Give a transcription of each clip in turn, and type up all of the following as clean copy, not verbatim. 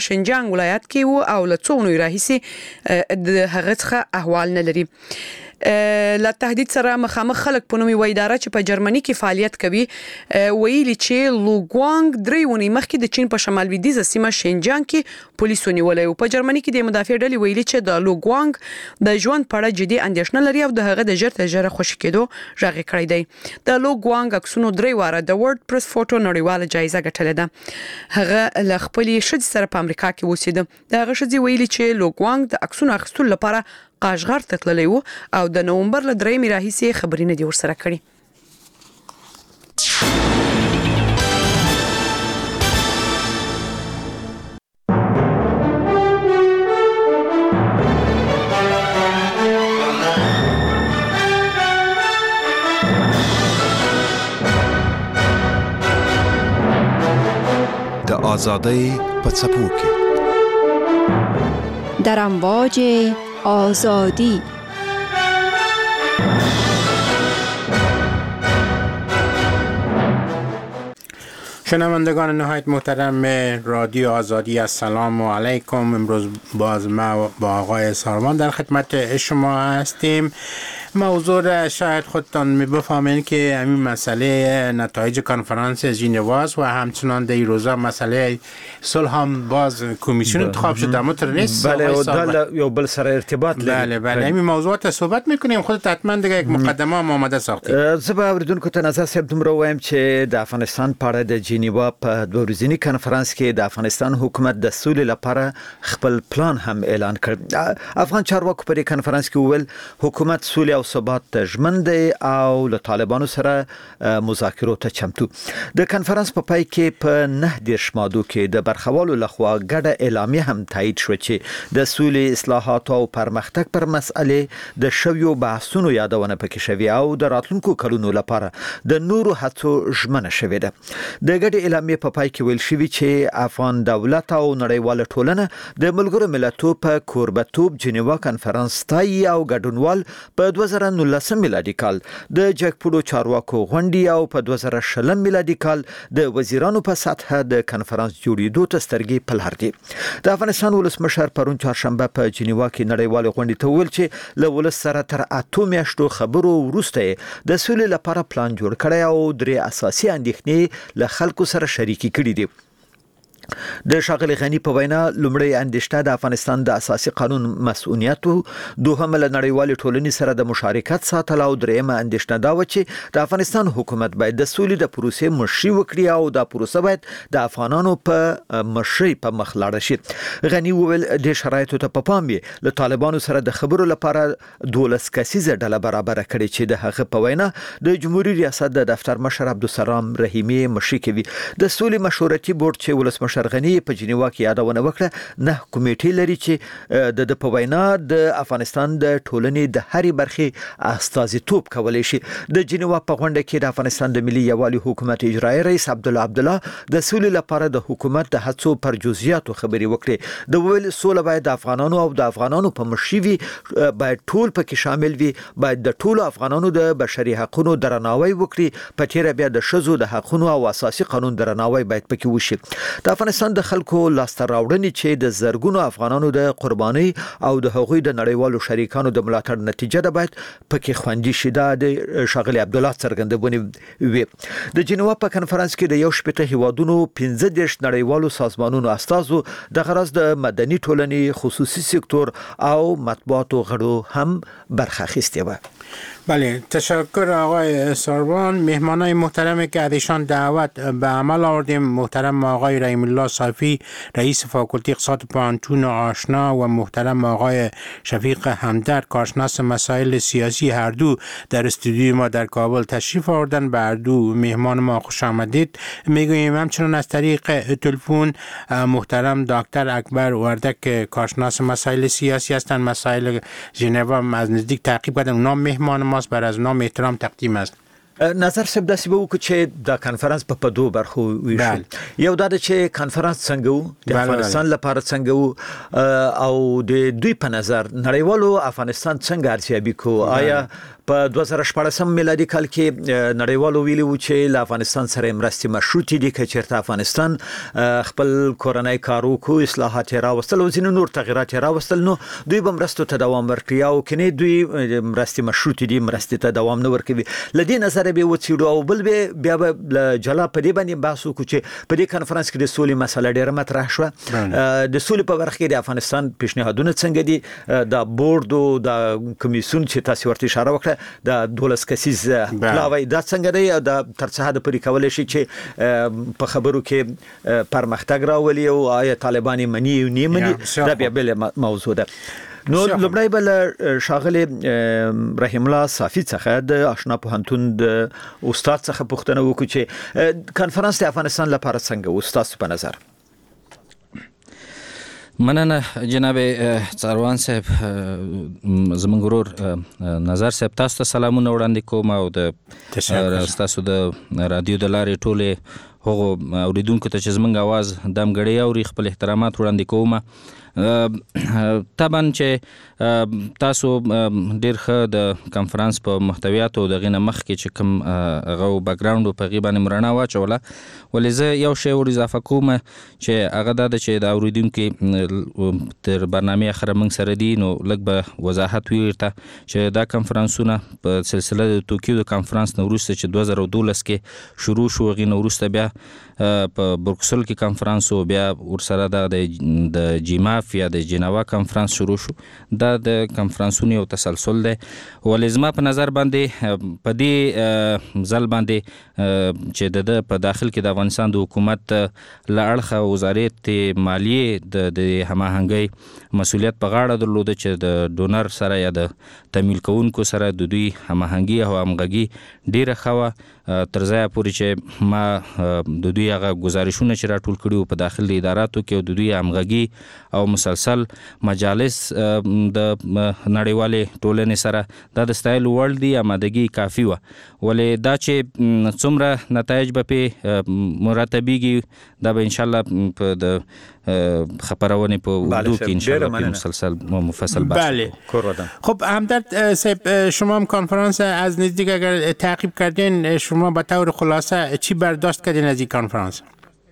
شینجیانګ ولایت کې وو او له څو نو راهیسي د هغه څخه احوال نه لري. لا تهدید سره مخامخ خلک په نومي اداره چې په جرمني کې فعالیت کوي ویلي چې لوګوانګ درې ونی مخکې د چین په شمال لویدیځه سیمه شینجیانګ کې پولیسو نیولې او په جرمني کې د مدافع ډلې ویلي چې د لوګوانګ د ژوند په اړه جدي اندېښنه لري او د هغه د ژر تر ژره خوشی کېدو ژغې کړی دی. د لوګوانګ عکسونو درې واره د ورډ پریس فوټو نړیواله جایزه ګټلې ده. هغه له خپلې ښځې سره په امریکا کې اوسېده. د هغه ښځې ویلي چې لوګوانګ د عکسونو اخیستلو لپاره قاشغر ته تللی و او د نومبر له 3 راهیسې خبرې نه دي ورسره کړې. د آزادۍ په څپو کې در امواج آزادی. شنوندگان نهایت محترم رادیو آزادی، السلام علیکم. امروز باز ما با آقای سارمان در خدمت شما هستیم. موضوع را شاید خودتان بفهمین که همین مسئله نتایج کنفرانس ژنواست و همچنان در این روزا مسئله صلح هم باز کمیسیون انتخاب شده متر نیست. بله یا بل سر ارتباط لري. بله همین موضوعات صحبت میکنیم. خودت حتما دیگه یک مقدمه هم آماده ساختی. زبا اوریدونکو ته نظر صاحب دومره وایم چې د افغانستان په اړه د جنیوا په دوه ورځني کنفرانس کې د افغانستان حکومت د سولې لپاره خپل پلان هم اعلان کړ. افغان چارواکو په کنفرانس کې وویل حکومت سولې او ثبات ته ژمن دی او له طالبانو سره مذاکرو ته چمتو. د کنفرانس په پای کې په 9 مادو کې د برخوالو لخوا ګډه اعلامیه هم تایید شو چې د سولې اصلاحات او پرمختګ پر مسئله د شویو بحثونو یادونه پکې شوی او د راتلونکو کلونو لپاره د نورو هڅو ژمنه شوې ده. د ګډه اعلامیه په پای کې ویل شوی چې افغان دولت او نړیواله ټولنه د ملګرو ملتونو په کوربتوب جنیوا کنفرانس تای او ګډونوال په 2019 میلادي کال د جګپوړو چارواکو غونډې او په 2020 میلادي کال د وزیرانو په سطح د کنفرانس جوړېدو ته سترګې په لار دي. د افغانستان ولسمشر پرون چهارشنبه په جنیوا کې نړیوال غونډې ته ویل چې له ولس سره تر 8 میاشتو خبرو وروسته د سولې لپاره پلان جوړ کړی او درې اساسي اندېښنې له خلکو سره شریکې کړې دي. د شاغلي غنی په وینا لومړی اندېښنه د افغانستان د اساسي قانون مسؤلیت، دوهم له نړیوال ټولنې سره د مشارکت ساتل او درېمه اندېښنه دا و چې د افغانستان حکومت باید د سولې د پروسې مشري وکړي او دا پروسه باید د افغانانو په مشري په مخ لاړه شي. غنی وویل د شرایطو ته په پام یې له طالبانو سره د خبرو لپاره 12 کسیزه ډله برابر کړي چې د هغه په وینا د جمهوریت ریاست د دفتر مشر عبدالسلام رحیمی مشري کوي. د سولې مشورتي بورډ چې ولسمشر غنی په جنیوا کې یادونه وکړه 9 کمیټې لري چې د په وینا د افغانستان د ټولنې د هرې برخې استازیتوب کولای شي. د جنیوا په غونډه کې د افغانستان د ملي یووالي حکومت اجرایي رئیس عبدالله عبدالله د سولې لپاره د حکومت د هڅو پر جزئیاتو خبرې وکړې. د ویل سوله باید د افغانانو او د افغانانو په مشري وي، باید ټول پکې شامل وي، باید د ټولو افغانانو د بشري حقوقو درناوی وکړي، په تیر بیا د شذو د حقوقو او اساسي قانون درناوی باید پکې وشي. د افغانستان د خلکو لاسته راوړنې چې د زرګونو افغانانو د قرباني او د هغوی د نړیوالو شریکانو د ملاتړ نتیجه ده باید پکې خوندي شي. دا د شاغلي عبدالله څرګندونه وی. د جنیوا په کنفرانس کې د یو شپږ هیوادونو 15 نړیوالو سازمانونو استازو د غرض د مدني ټولنې، خصوصي سکتور او مطبوعاتو غړو هم برخه اخیسته و. بله، تشکر آقای ساربان. مهمانای محترمی که از ایشان دعوت به عمل آوردیم، محترم آقای رحیم الله صافی رئیس فاکولته اقتصاد پانتون آشنا و محترم آقای شفیق همدرد کارشناس مسائل سیاسی، هر دو در استودیوی ما در کابل تشریف آوردن. به هر دو مهمان ما خوش آمدید میگوییم. همچنان از طریق تلفن محترم دکتر اکبر وردک کارشناس مسائل سیاسی هستند، مسائل ژنو از نزدیک تعقیب کردن. نام مهمان ماست، بر از نام احترام تقدیم است. نظر صاحب داسې به وکړو چې د کانفرنس په دوه برخو ویشل. یو دا چې کانفرنس څنګه وو، د افغانستان لپاره څنګه وو، او د دوی په نظر نړیوالو افغانستان څنګه ارزیابي کو. آیا په 2014 میلادي کال کې نړیوالو ویلي وو چې له افغانستان سره مرستې مشروطې دي که چېرته افغانستان خپل کورنۍ کارو کو، اصلاحات راوستل او ځینې نور تغیرات راوستل، نو دوی به مرستو ته دوام ورکړي، او کني دوی مرستې مشروطې دي، مرستې ته دوام نه ورکوي. لدې نظر به وڅېړو او بل به بیا به جلا په دې باندې بحث وکړو چې په دې کانفرنس کې د سولې مسله ډېره مطرح شوه. د سولې په برخه کې د افغانستان پیشنهادونه څنګه دي، د بورډ او د کمیسیون چې تاسو ورته اشاره وکړه د 12 کسیز پلاوی دا څنګه دی، د ترڅه د پرې کولای شي چې په خبرو کې پرمختګ راولي، او آیا طالبان مني او نه مني، دا بیا بل موضوع ده. نو لومړی بل شاغلی رحیم الله صافی څخه د آشنا پوهنتون د استاد څخه پوښتنه وکړو چې کانفرنس د افغانستان لپاره څنګه و استاد په نظر؟ مننه جناب څاروان صاحب. زموږ ورور نظر صاحب تاسو ته سلامونه وړاندې کوم، او د تاسو د رادیو د لارې ټولې هغو اوریدونکو ته چې زموږ اواز دمګړی اوري خپل احترامات وړاندې کوم. طبعا چې تاسو ډیر ښه د کانفرنس په محتویاتو د غینه مخ کې چې کوم هغه بیک ګراوند په غیبه مرانه واچوله، ولې زه یو شی ور اضافه کوم چې هغه دا چې د اوریدونکو تر برنامه اخر موږ سره دي، نو لږ به وضاحت ویرته چې دا کانفرنسونه په سلسله د توکیو د کانفرنس نو وروسته چې 2012 کې شروع شو، غینه وروسته بیا په بروکسل کې کانفرنس او بیا ورسره د جیماف یا د جنیوا کانفرنس شروع شو. دا د کانفرنسونو یو تسلسل دی، ولې زما په نظر باندې په دې ځل باندې چې د په داخل کې د افغانستان د حکومت له اړخه وزارت مالیې د هماهنګۍ مسؤلیت په غاړه درلوده چې د ډونر سره یا د تمویل کوونکو سره د دوی هماهنګي او همغږي ډیره ښه وه، تر ځایه پورې چې ما د دوی هغه ګزارشونه چې راټول کړي وو په داخل د اداراتو کې، او د دوی همغږي او مسلسل مجالس د نړیوالې ټولنې سره دا د ستایلو وړ دي، آمادګي کافي وه. ولې دا چې څومره نتایج به پې مرتبېږي دا به انشاءالله په د خبرونه په اردو کې انشاءالله مسلسل مفصل بحث. خب همدرد صاحب، شما هم کانفرنس از نزدیک اگر تعقیب کردین، شما به طور خلاصه چی برداشت کردین از این کانفرنس؟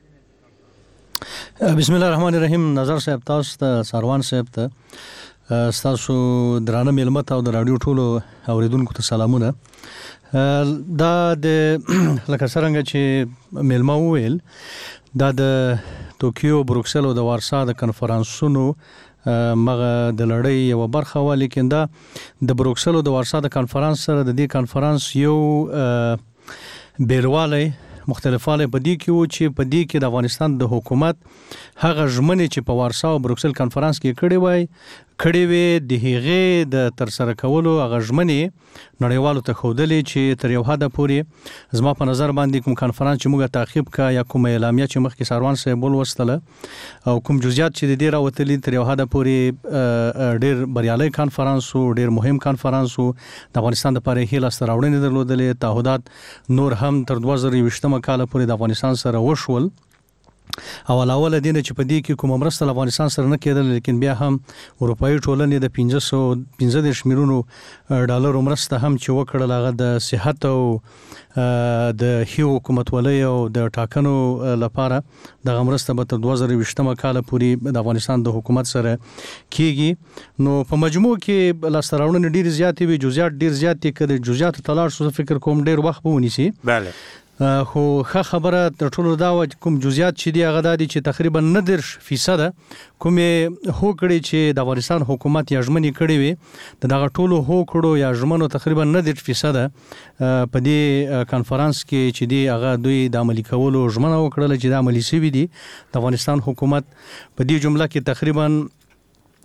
بسم الله الرحمن الرحیم. نظر صاحب تاسو ته، ساروان صاحب ته، تاسو درانه میلمه ته او د رادیو ټولو اوریدونکو ته سلامونه. دا د لکه څنګه چې میلمه وویل، دا د توکیو، بروکسل او د وارسا د کانفرنسونو مغه د لړۍ یو برخه و، لیکن دا د بروکسل او د وارسا د کانفرنس سره د دې کانفرنس یو بیلوالی مختلفاله په دې کې و چې په دې کې د افغانستان د حکومت هغه ژمنې چې په وارسا او بروکسل کانفرنس کې کړې وې د هغې د ترسره کولو هغه ژمنې نړیوالو ته ښودلې چې تر یو حده پورې زما په نظر باندې کوم کانفرنس چې موږ تعقیب کا یا کوم اعلامیه چې مخکې ساروان صاحب ولوستله او کوم جزئیات چې د دې راوتلي تر یو حده پورې ډېر بریالی کانفرنس و، ډېر مهم کانفرنس و. د افغانستان لپاره یې لاسته راوړنې درلودلې، تعهدات نور هم تر 2020 کال پورې د افغانستان سره وشول، او علاوه دینه چې په دې کې کوم مرسته له افغانستان سره نه کېدل، لیکن بیا هم اروپאי ټولنې د 515 میلیونو ډالر مرسته هم چې وکړل، هغه د صحت او د هیو حکومتولۍ او د ټاکنو لپاره د مرسته به تر 2020 کال پورې د افغانستان د حکومت سره کیږي. نو په مجموع کې لاسته راوړنې ډېر زیاتې وي، جزئیات ډېر زیات دي. که د جزئیاتو ته لاړ شو فکر کوم ډېر وخت به ونیسي. بله، خو ښه خبره تر ټولو دا وه کوم جزئیات چې دي هغه دا دي چې تقریبا 90% کومې هوکړې چې د افغانستان حکومت یا ژمنې کړې وې د دغه ټولو هوکړو یا ژمنو تقریبا 90% په دې کانفرنس کې چې دی هغه دوی د عملي کولو ژمنه وکړله چې د عملي شوي دي. د افغانستان حکومت په دې جمله کې تقریبا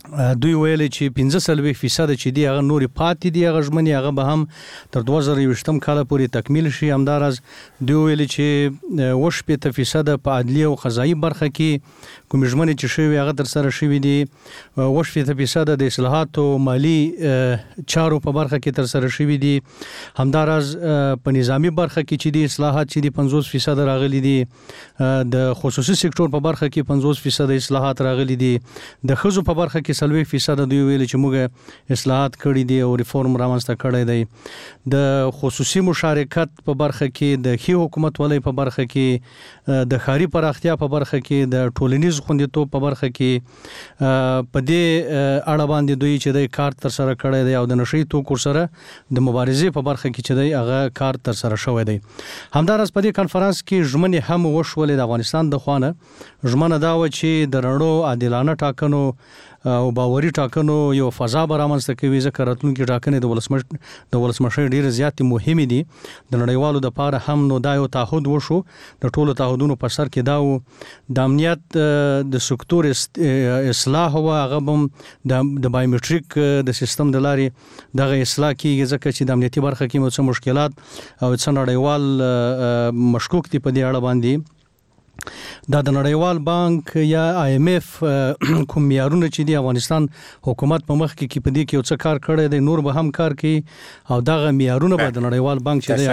دوی ویل چې 15% چې دی هغه نوري پاتې دی هغه ژمنې هغه به هم تر 2020 کال پورې تکمیل شي. همدارس دوی ویل چې 80% په عدلیه او قضایي برخه کې کوم ژمنې چې شوی هغه تر سره شوی دي. 80% د اصلاحات او مالی چارو په برخه کې تر سره شوی دي. همدارس په نظامی برخه کې چې دي اصلاحات چې دي 50% راغلي دي. د خصوصي سکتور په برخه کې 50% اصلاحات راغلي دي. د خزو په برخه کې 40% دوی ویل چې موږ اصلاحات کړی دي او ریفورم رامنځته کړی دی. د خصوصي مشارکت په برخه کې، د ښې حکومت ولې په برخه کې، د ښاري پراختیا په برخه کې، د ټولنیز خوندیتوب په برخه کې په دې اړه باندې دوی چې د کار تر سره کړی دی او د نشي توکو سره د مبارزې په برخه کې چې دی هغه کار تر سره شوی دی. همدارس په دې کانفرنس کې ژمنې هم وشولې د افغانستان د خوانه. ژمنه دا و چې د رڼو عادلانه ټاکنو او باوري ټاکنو یو فضا به رامنځته کوي، ځکه راتلونکي ټاکنې د ولسمشر ډېرې زیاتې مهمې دي. د نړیوالو دپاره هم نو دا یو تعهد وشو، د ټولو تعهدونو په سر کې دا و د امنیت د سکتور اصلاح و، هغه هم د بایومټریک د سیستم د لارې دغه اصلاح کیږي، ځکه چې د امنیتي برخه کې مو څه مشکلات او څه نړیوال مشکوک دي په دې اړه باندې. دا د نړیوال بانک یا IMF کوم معیارونه چې دی افغانستان حکومت په مخ کې په دې کې یو څه کار کړی دی، نور به هم کار کوي او دغه معیارونه به د نړیوال بانک چې دی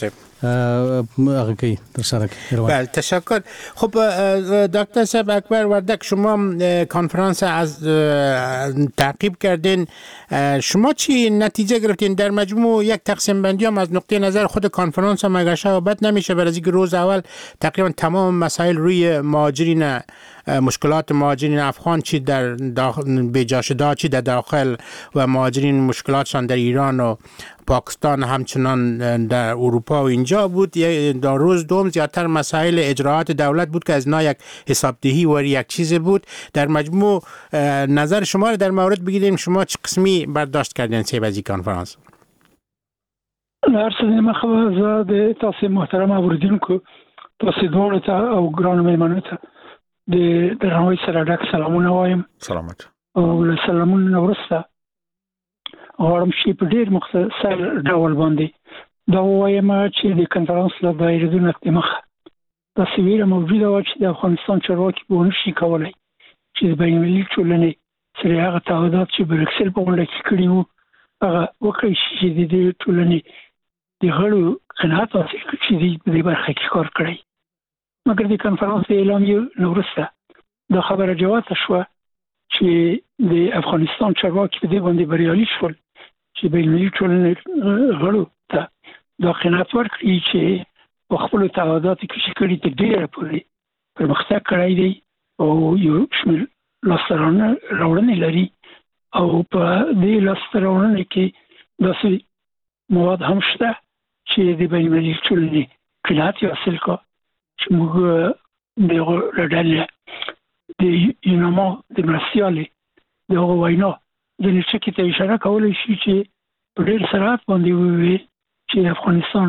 هغه کوي تر سره کوي. بله تشکر. خب دکتر صاحب اکبر وردک، شما کنفرانس از تعقیب کردین، شما چی نتیجه گرفتین؟ در مجموع یک تقسیم بندی هم از نقطه نظر خود کنفرانس هم اگر شباهت نمیشه، برای اینکه روز اول تقریبا تمام مسائل روی مهاجرین، مشکلات مهاجرین افغان چی در بجاشدا چی در داخل و مهاجرین مشکلاتشان در ایران و پاکستان همچنان در اروپا و اینجا بود. در روز دوم زیادتر مسائل اجراءات دولت بود که از اینا یک حسابدهی و یک چیز بود. در مجموع نظر شما رو در مورد بگیریم، شما چه قسمی برداشت کردین سیبازی کنفرانس؟ ارسل مخبر زاد تاسي محترم اوریدونکو، تاسي دوړو ته او ګرانو مېلمنو ته د درناوي سره ډک سلامونه وایم. سلامات. او له سلامونو وروسته غواړم چې په ډېر مختصر ډول باندې دا وایم چې د کنفرانس له دایرې د مخ تصویر موجوده و چې د افغانستان چارواکي به نشي کولای چې د بین‌المللي ټولنې سره هغه تعهدات چې بریکسل په غونډه کې کړي وو هغه وکړي چې د دې ټولنې د غړو قناعت حاصل کړي چې د دې برخه کې کار کړی. مګر د کنفرانس اعلامیه وروسته دا خبره جوته شوه چې د افغانستان چارواکي په دې باندې بریالي شول چې بین‌المللي ټولنې غړو ته دا قناعت ورکړي چې په خپل تعهداتو کې چې کړي ته ډېره پورې پرمختګ کړی دی او یو شمېر لاسته راوړنې لري او په دې لاسته راوړنې کې داسې مواد هم شته چې د بین‌المللي ټولنې قناعت یې حاصل کړ چې موږ دغه ډلې د یوناما د مرستیالې دغه وینا ځینې ټکي ته اشاره کولی شي چې په ډېر سرعت باندې وویل چې افغانستان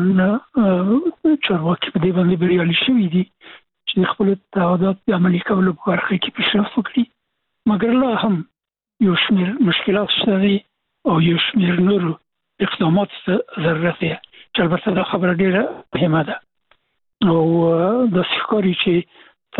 چارواکي په دې باندې بریالي شوي دي چې خپل تعهدات د عملي کولو په برخه کې پیشرفت وکړي. مګر لا هم یو شمېر مشکلات شته دي او یو شمېر نورو اقدامات ضرورت دی چې البته دا خبره ډېره مهمه ده او داسې ښکاري چې په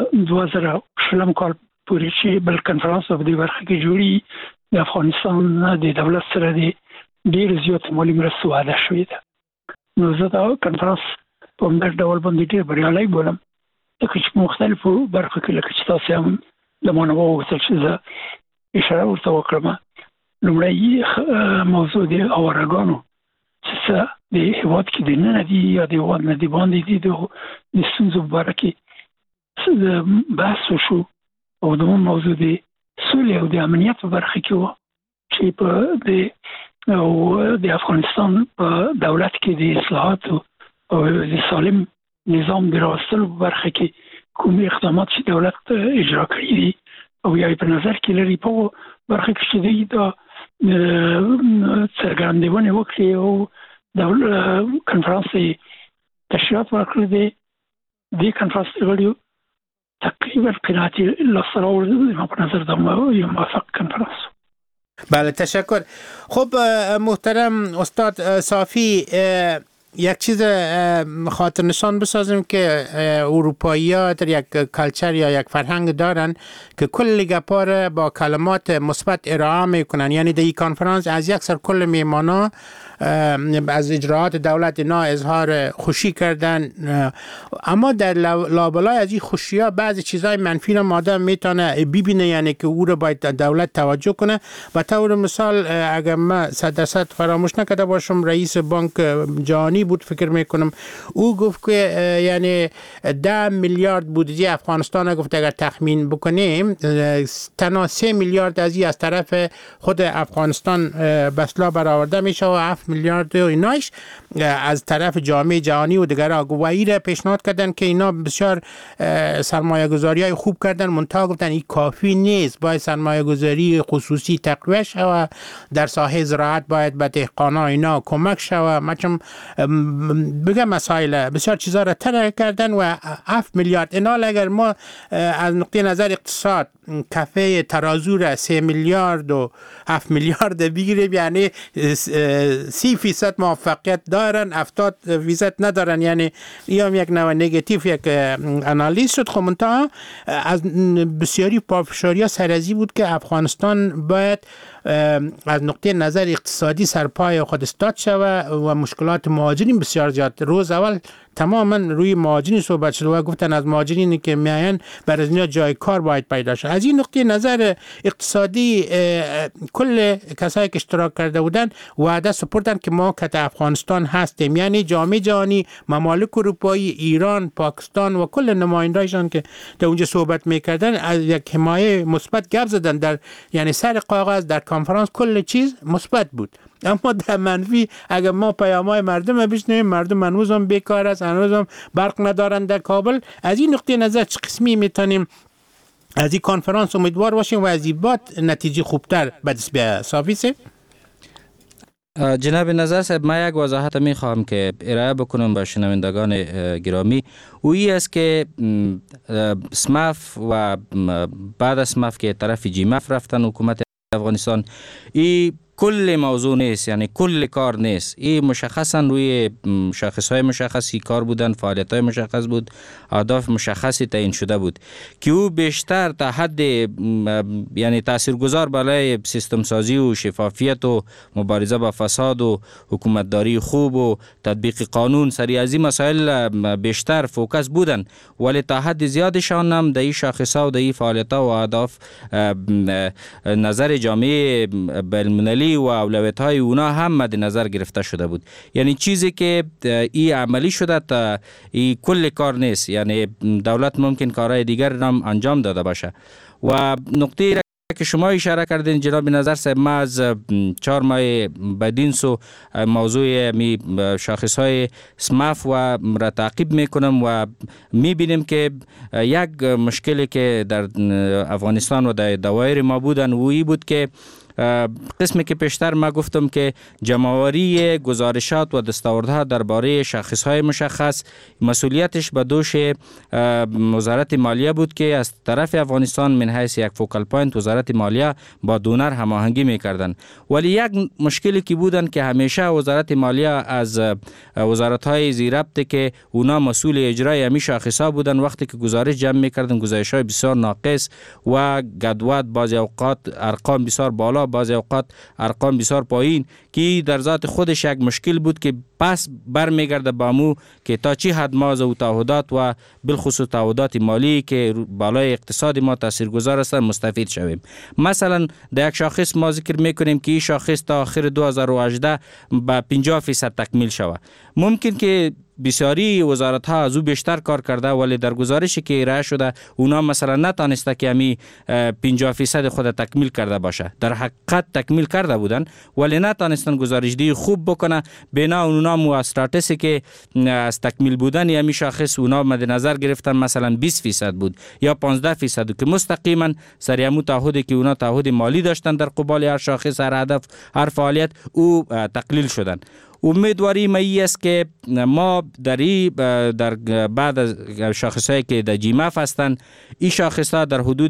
2020 کال پورې چې بل کنفرانس په دې برخه کې جوړي د افغانستان د دولت سره د ډېر زیات مالي مرستو وعده شوې ده. نو زه دا کنفرانس په همدغه ډول باندې ډېر بریالی بولم ځکه چې په مختلفو برخو کې لکه چې تاسې هم له ما نه وغوښتل چې زه اشاره ورته وکړم. لومړی موضوع د اواراګانو چې د هېواد کې دننه دي یا د هېواد نه د باندې دي د ستونزو په باره کې بحث وشو او دوم موضوع د سولې او د امنیت په برخه کې و چې په د افغانستان په دولت کې د اصلاحاتو او د سالم نظام د راوستلو په برخه کې کوم اقدامات چې دولت اجرا کړي دي او یا په نظر کې لري په برخه کې چې دوی دا څرګندونه وکړي او د کنفرانس تشریحات ورکړي دي. د کنفرانس غړي تقریبا قناعتی لاسته آورده بودیم په نظر د یو موفق کنفرانس. بله تشکر. خب محترم استاد صافی، یک چیز خاطر نشان بسازیم که اروپایی ها در یک کلچر یا یک فرهنگ دارن که کل گپار با کلمات مثبت ارائه میکنن. یعنی در این کنفرانس از یک سر کل میمانا از اجراعات دولت اینا اظهار خوشی کردن، اما در لابلای از این خوشی ها بعضی چیزهای منفی را آدم میتونه ببینه، یعنی که او را باید دولت توجه کنه. و طور مثال اگر من 100% فراموش نکرده باشم، رئیس بانک جهانی بود فکر میکنم، او گفت که یعنی 10 میلیارد بودجه افغانستان گفت اگر تخمین بکنیم تنها 3 میلیارد از این از طرف خود افغانستان بسلا برآورده میشه و 7 میلیارد و ایناش از طرف جامعه جهانی و دیگر آگوهی را پیشنهاد کردن که اینا بسیار سرمایه گذاری های خوب کردن، منتها گفتن این کافی نیست، باید سرمایه گذاری خصوصی تقویت شود، در ساحه زراعت باید به دهقانا اینا کمک شود. مثلا بگم مسائل بسیار چیزا را طرح کردن و 7 میلیارد اینال اگر ما از نقطه نظر اقتصاد کفه ترازو را 3 میلیارد و 7 میلیارد بگیریم، یعنی 30% موفقیت دارن 70% ندارن، یعنی این یک نوع نگاتیو یک انالیز شد. خب منتها از بسیاری پافشاری سرازی بود که افغانستان باید از نقطه نظر اقتصادی سرپای خود استاد شود و مشکلات مهاجرین بسیار زیاد. روز اول تماما روی مهاجرین صحبت شد و گفتن از مهاجرینی که میاین برای از جای کار باید پیدا شد. از این نقطه نظر اقتصادی کل کسایی که اشتراک کرده بودن وعده سپردن که ما که افغانستان هستیم، یعنی جامعه جهانی، ممالک اروپایی، ایران، پاکستان و کل نمایندهایشان که در اونجا صحبت میکردن از یک حمایه مثبت گپ زدن. در یعنی سر کاغذ در کنفرانس کل چیز مثبت بود، اما در منفی اگر ما پیام‌های مردم بشنویم، مردم هنوز هم بیکار است، هنوز هم برق ندارن در کابل. از این نقطه نظر چه قسمی میتونیم از این کنفرانس امیدوار باشیم و از این بعد نتیجه خوبتر به دست بیاید؟ صافی صاحب. جناب نظر صاحب، من یک وضاحت می خواهم که ارائه بکنم به شنوندگان گرامی. اویی است که سمف و بعد از سمف که طرف جیمف رفتن حکومت افغانستان، ای کل موضوع نیست، یعنی کل کار نیست. این مشخصا روی شاخصهای مشخصی کار بودن، فعالیت‌های مشخص بود، اهداف مشخصی تعیین شده بود که او بیشتر تا حد یعنی تاثیرگذار بالای سیستم سازی و شفافیت و مبارزه با فساد و حکومتداری خوب و تطبیق قانون سری از این مسائل بیشتر فوکس بودن، ولی تا حد زیادشان هم در این شاخصها و در این فعالیت‌ها و اهداف نظر جامعه بین‌المللی و اولویت‌های اونا هم مد نظر گرفته شده بود. یعنی چیزی که این عملی شده تا این کل کار نیست، یعنی دولت ممکن کارهای دیگر هم انجام داده باشه. و نقطه که شما اشاره کردین جناب نظر صاحب، ما از 4 ماه بدین سو موضوع می شاخص‌های سمف و را تعقیب میکنم و میبینیم که یک مشکلی که در افغانستان و در دوایر ما بودن وی بود که قسمی که پیشتر ما گفتم که جمع‌آوری گزارشات و دستاوردها درباره شاخص‌های مشخص مسئولیتش به دوش وزارت مالیه بود که از طرف افغانستان من حیث یک فوکال پوینت وزارت مالیه با دونر هماهنگی می‌کردن. ولی یک مشکلی که بودن که همیشه وزارت مالیه از وزارت‌های زیربط که اونا مسئول اجرای همین شاخص‌ها بودن، وقتی که گزارش جمع می‌کردن گزارش‌های بسیار ناقص و گدوات، بعضی اوقات ارقام بسیار بالا، بعضی اوقات ارقام بسیار پایین، که در ذات خودش یک مشکل بود که پس برمیگرده با مو که تا چی حد ما از تعهدات و بالخصوص تعهدات مالی که بالای اقتصاد ما تاثیرگذار هستند مستفید شویم. مثلا در یک شاخص ما ذکر میکنیم که این شاخص تا آخر 2018 به 50% تکمیل شود. ممکن که بسیاری وزارت ها از او بیشتر کار کرده، ولی در گزارشی که ارائه شده اونا مثلا نتانسته که همی 50% خود تکمیل کرده باشه. در حقیقت تکمیل کرده بودن ولی نتانستن گزارشدهی خوب بکنه. بنا اونا مو استراتژی که از تکمیل بودن همی شاخص اونا مد نظر گرفتن مثلا 20% بود یا 15% که مستقیما سر همون تعهدی که اونا تعهد مالی داشتن در قبال هر شاخص، هر هدف، هر فعالیت او تقلیل شدن. امیدواریم ای است که ما در بعد از شاخصهایی که در GMF هستند، این شاخصها در حدود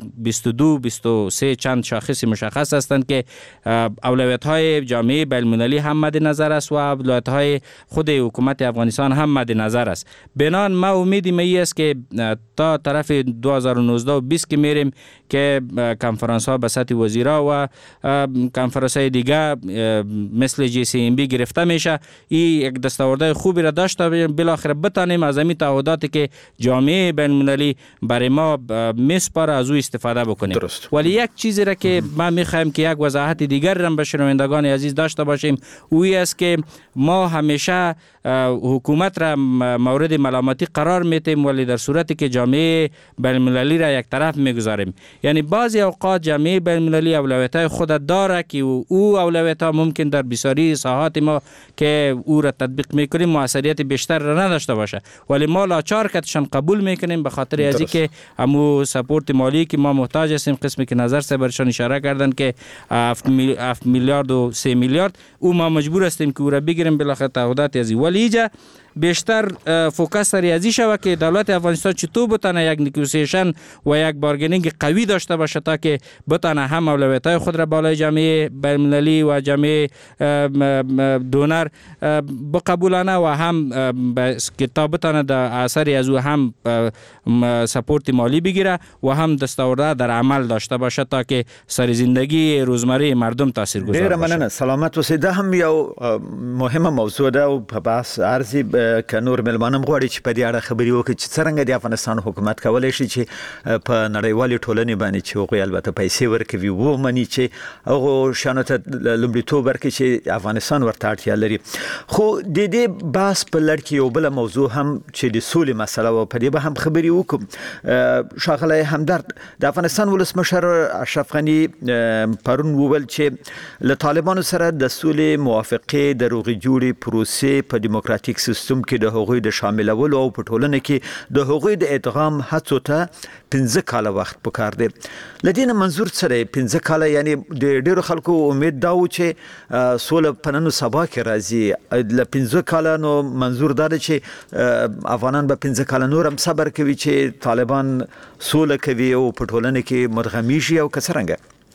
22-23 چند شاخص مشخص هستند که اولویت‌های جامعه بین‌المللی هم مد نظر است و اولویت‌های خود حکومت افغانستان هم مد نظر است. بنان ما امیدیم ای است که تا طرف 2019 و 20 که میریم که کنفرانس ها به سطح وزیرا و کنفرانس های دیگه مثل GCMB گرفته میشه، این یک دستاوردهای خوبی را داشته باشیم، بالاخره بتانیم از این تعهداتی که جامعه بین‌المللی برای ما میسپاره از او استفاده بکنیم. درست. ولی یک چیزی را که ما میخوایم که یک وضاحت دیگر هم به شنوندگان عزیز داشته باشیم، اویی است که ما همیشه حکومت را مورد ملامتی قرار میتیم، ولی در صورتی که جامعه بین‌المللی را یک طرف میگذاریم. یعنی بعضی اوقات جامعه بین‌المللی اولویت‌های خود داره که او اولویت‌ها ممکن در بسیاری ساحات ما که او را تطبیق میکنیم موثریت بیشتر را نداشته باشه، ولی ما لاچار کتشان قبول میکنیم به خاطر از اینکه همو سپورت مالی که ما محتاج هستیم، قسمی که نظر صاحبشان اشاره کردن که 7 میلیارد و 3 میلیارد، او ما مجبور هستیم که او را بگیریم بالاخره تعهدات ازی. ولی اینجا بیشتر فوکس ریاضی شوه که دولت افغانستان چطور بتونه یک نیگوسیشن و یک بارگینینگ قوی داشته باشه تا که بتونه هم اولویت‌های خود را بالای جامعه بین‌المللی و جامعه دونر بقبولانه و هم که تا بتونه در اثر از او هم سپورت مالی بگیره و هم دستاورده در عمل داشته باشه تا که سر زندگی روزمره مردم تاثیرگذار باشه. مننه. سلامت اوسئ. ده هم یو مهمه موضوع ده او په بحث ارزي که نور ملمانم غواړي چې په دې اړه خبرې وکړي چې څرنګه د افغانستان حکومت کولی شي چې په نړیوالې ټولنې باندې چې هغوی البته پیسې ورکوي ومني چې هغو شیانو ته لومړیتوب ورکړي چې افغانستان ورته اړتیا لري. خو د دې بحث په لړ کې یو بله موضوع هم چې د سولې مسله وه، په دې به هم خبرې وکړو. ښاغلی همدرد، د افغانستان ولسمشر اشرف غني پرون وویل چې له طالبانو سره د سولې موافقې د روغې جوړې پروسې په دیموکراتیک سیستم کې د هغوی د شاملولو او په ټولنه کې د هغوی د ادغام هڅو ته 15 کاله وخت پکار دی. له دې نه منظور څه دی 15 کاله؟ یعنی د ډېرو خلکو امید دا و چې سوله په نن و سبا کې راځي. له 15 کاله نو منظور دا دی چې افغانان به 15 کاله نور هم صبر کوي چې طالبان سوله کوي او په ټولنه کې مدغمي شي او که څرنګه؟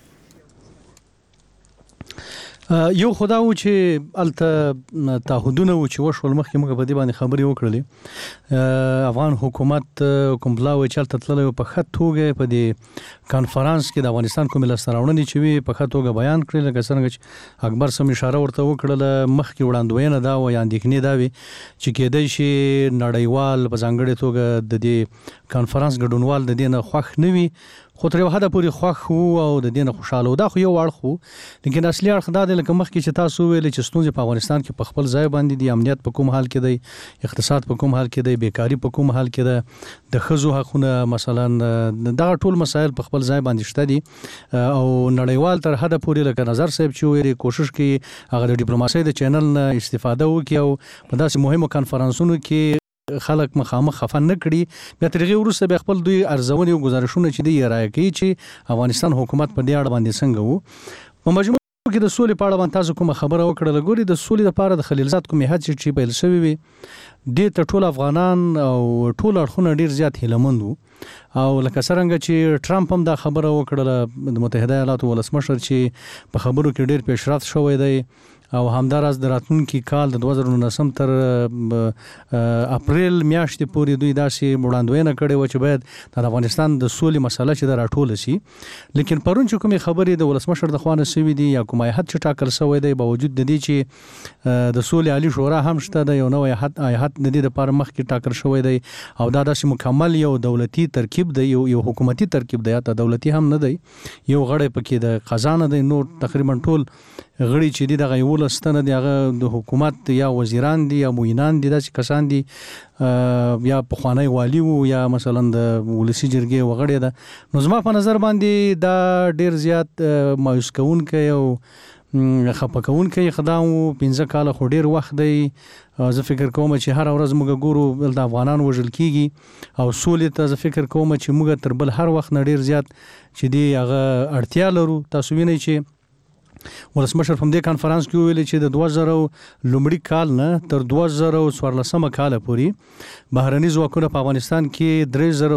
یو خدا و چې الته تعهدونه و چې وشول، مخکې موږ په دې باندې خبرې وکړلې. افغان حکومت کومبلا و چې الته تللی په ښه توګه په دې کانفرانس کې د افغانستان کومې لاسته راوړنې چې وي په ښه توګه بیان کړې، لکه څرنګه چې اکبر صاحب اشاره ورته وکړله. مخکې وړاندوینه دا وه یا اندېښنې دا وي چې کېدی شي نړیوال په ځانګړې توګه د دې کانفرانس ګډونوال د دې نه خوښ نه وي، خو تر یو حده پورې خوښ وو او د دې نه خوشحاله وو. دا خو یو اړخ وو، لیکن اصلي اړخ دا دی لکه مخکې چې تاسو وویلې چې ستونزې په افغانستان کې په خپل ځای باندې دي. امنیت په کوم حال کې دی، اقتصاد په کوم حال کې دی، بیکاري په کوم حال کې ده، د ښځو حقونه مثلا، دغه ټول مسایل په خپل ځای باندې شته دي. او نړیوال تر حده پورې لکه نظر صاحب چې ویلي کوشش کوي هغه د ډیپلوماسۍ د چینل نه استفاده وکړي او په داسې مهمو کانفرانسونو کې خلک مخامخ خفه نه کړي. بیا تر هغې وروسته بیا خپل دوی ارزونې او ګزارشونه چې دی یې رایه کوي چې افغانستان حکومت په دې اړه باندې څنګه وو. په مجموع کې د سولې په اړه باندې تاسو کومه خبره وکړله؟ ګوري د سولې لپاره د خلیلزاد کومې هڅې چې پیل شوې وي، دې ته ټول افغانان او ټول اړخونه ډېر زیات هیلهمند وو. او لکه څرنګه چې ټرمپ هم دا خبره وکړله، د متحده ایالاتو ولسمشر چې په خبرو کې ډېر پیشرفت شوی دی، او همداراز د راتلونکي کال د 2019 تر اپریل میاشتې پورې دوی داسې وړاندوینه کړې وه چې باید د افغانستان د سولې مسله چې دا راټوله شي. لیکن پرون چې کومې خبرې د ولسمشر د خوا نه شوي دي یا کوم هیات چې ټاکل شوی دی، باوجود د دې چې د سولې عالي شورا هم شته ده، یو نوی هیات د دې لپاره مخکې ټاکل شوی دی او دا داسې مکمل یو دولتي ترکیب دی، یو حکومتي ترکیب دی، حتی دولتي هم نه دی. یو غړی پکې د خزانه دی، نور تقریبا ټول غړي چې دي دغه 11 تنه دي هغه د حکومت یا وزیران دي یا معینان دي، داسې کسان دي یا پخوانی والی وو یا مثلا د ولسي جرګې وغړی ده. نو زما په نظر باندې دا ډیر زیات مایوس کوونکی او خفه کوونکی اقدام وو. 15 کاله خو ډیر وخت دی. زه فکر کوم چې هر ورځ موږ ګورو د افغانان وژل کیږي او سولې ته زه فکر کوم چې موږ تر بل هر وخت نه ډیر زیات چې دی هغه اړتیا لرو. تاسو وینئ چې ولسمشر په دې کانفرنس کې ویل چې د 2000 لومړي کال نه تر 2014 کال پورې بهرني ځواکونه په افغانستان کې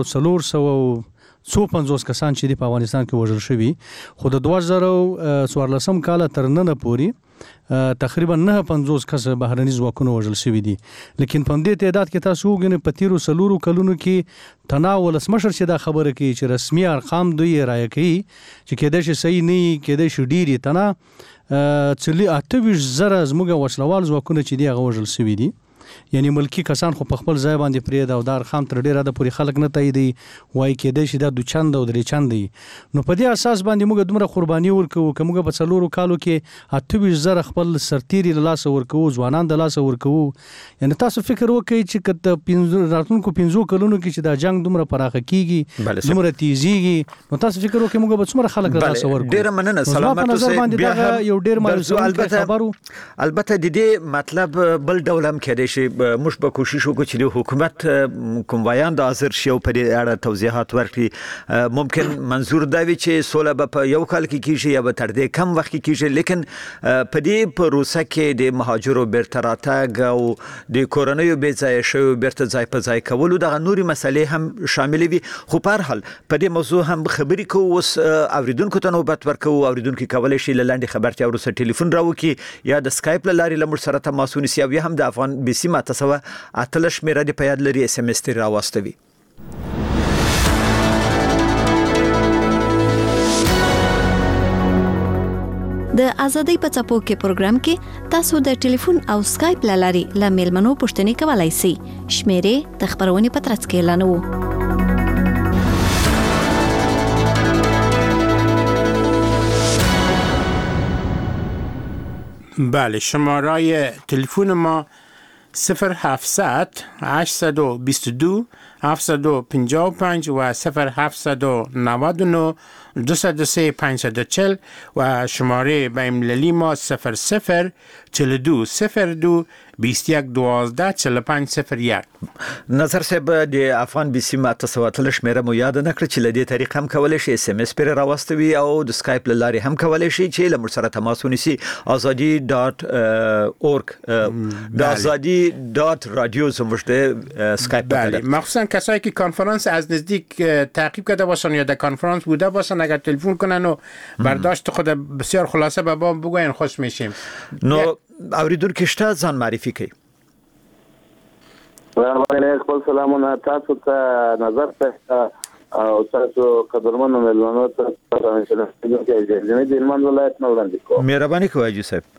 3450 کسان چې په افغانستان کې وژل شوي، خو د 2014 کال تر نن پورې تقریبا 950 کس بهرني ځواکونه وژل شوي دي. لیکن په دې تعداد کې تاسو وګورئ په تیرو 4 کلونو کې تناول ولسمشر چې دا خبره کوي چې رسمي ارقام دوی رایه کوي چې کېدای شي صحیح نه کېدای شي ډیری تنا چې 28 زره زموږ وسلوال ځواکونه چې دی هغه وژل شوي دي. یعنی ملکی کسان خو په خپل ځای باندې پرې دا او دار خام تر ډیره د پوری خلک نه تاییدي وای کېدای شي دا 2 چند او 3 چند دي. نو په دې اساس باندې موږ دومره قرباني ورکو کومه په 4 کالو کې 28 زره خپل سرتيري له لاس ورکو، ځوانان د لاس ورکو. یعنی تاسو فکر وکړئ چې کته راتلونکو 15 کلونو کې چې دا جنگ دومره پراخه کیږي دومره تیزیږي، نو تاسو فکر وکړئ موږ به څومره خلک له لاس ورکو. ډیر مننه سلامت اوسئ. بیا یو ډیر مایوسونکی خبرو البته د دې مطلب بل ډول هم کېدای شي موږ به کوشش وکړو چې د حکومت کوم وایان د حاضر شي او په دې اړه توضیحات ورکړي. ممکن منظور دا وي چې سوله به په یو کال کې کیږي یا به تر دې کم وخت کې کیږي، لیکن په دې پروسه کې د مهاجرو بیرته راتګ او د کورنیو بې ځایه شویو بیرته ځای په ځای کولو دغه نوري مسلې هم شامل وي. خو په هر حال په دې موضوع هم خبرې کوو. اوس اوریدونکو ته نوبت ورکوو. اوریدونکو کولی شي له لنډې خبرتیا وروسته ټلیفون راوکړي یا د سکایپ له لارې له موږ سره تماس ونیسي او یا هم د افغان بي سي ماته سوه اتلس شمیره دی په یاد لري SMS ته راوستوي. د ازادۍ په څپو کې پروګرام کې تاسو د ټلیفون او سکایپ لاري له میلمنو پوښتنې کولای شئ. شمیرې د خبرونې په ترڅ کې اعلانوو. بله، شماره تلفن ما 0700 822 755 و 0799 203 540 و شماره بین‌المللی ما 00 42 02 21 12 45 01. نظر صاحب د افغان بي سي ماته سواتل شمیره مو یاد نه کړ چې له دې طریق هم کولای شي SMS پر راوستوي او د سکایپ لاري هم کولای شي چې له موږ سره تماس ونیسي. azadi.org د azadi.radio زموږ د سکایپ بله، مخصوصا کسایی که کنفرانس از نزدیک تعقیب کرده باشن یا در کنفرانس بوده باشن اگر تلفن کنن و برداشت خود بسیار خلاصه به ما بگوین خوش میشیم. نو اوریدونکو شته ځان معرفي کوي. خپل سلامونه تاسو ته نظر ته او تاسو قدرمنو ملمنو ته د هلمند ولایت نه وړاندې کوم. مهرباني کوئ حاجي صاحب.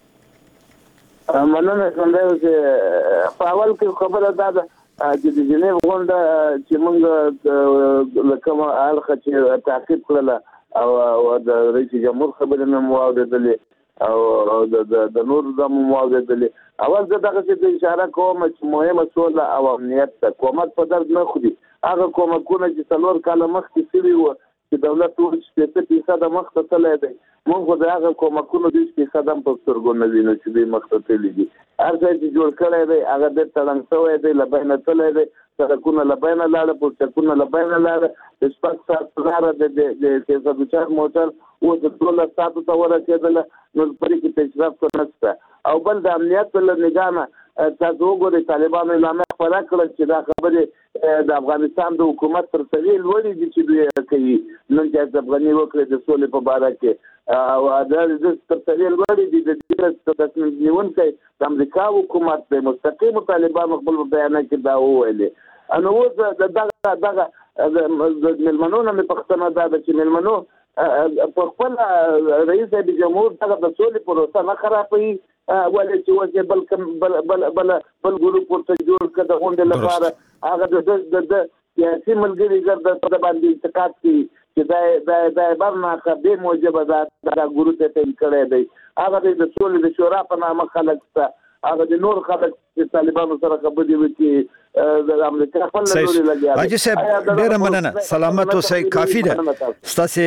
مننه کوم چې په اول کې خبره ده چې د جنیو غونډه چې موږ لکه ما الخه چې تعقیب کړله او د رئیس جمهور خبرې مې واورېدلې او د نور د مو واورېدلې. اول زه دغه څه اشاره کوم چې مهمه سوله او امنیت ته کومک په درد نه خوري. هغه کومکونه چې 4 کاله مخکې شوي وو چې دولت ټول 60% مخ ته تللی دی، موږ خو د هغه کومکونو 20% هم په سترګو نه وینو چې دوی مخ ته تللي دي. هر ځای چې جوړ کړی دی هغه ډېر تړنګ شوی دی، له بینه تللی دی، سړکونه له بینه لاړه، پلچکونه له بینه لاړه، د 6 ساعته لاره د 304 موټر اوس 12 ساعتو ته ورسېدله. نو پرې کې پیشرفت نشته. او بل د امنیت له نگاه نه تاسو وګورئ طالبانو اعلامیه خپره کړه چې دا خبرې د افغانستان د حکومت تر سویې لوړې دي چې دوی کوي. نن چې افغاني وکړي د سولې په باره کې او دا د تر سویې لوړې دي د دې تصمیم نیونکی د امریکا حکومت د مستقیم طالبانو خپل بیان کې دا وویلې. نو اوس دغه د ملمنو نه پښتنه دا چې ملمنو په خپل رئیس جمهور دغه د سولې پروسه نه خرابوي ولې چې وځي بل ګروپ ورته جوړ کړه د غونډې لپاره. هغه د سیاسي ملګري ګرد په باندې اعتقاد کوي چې دا برنامه به موجبه دا ګروپ ته کړی دی. هغه د سولې د شورا په نامه خلک ته هغه د نور خلک چې طالبانو سره خبرې وکړي د امریکا خپل لوري لګیا. حاجي صاحب ډیر مننه، سلامت اوسئ. کافی ده ستاسو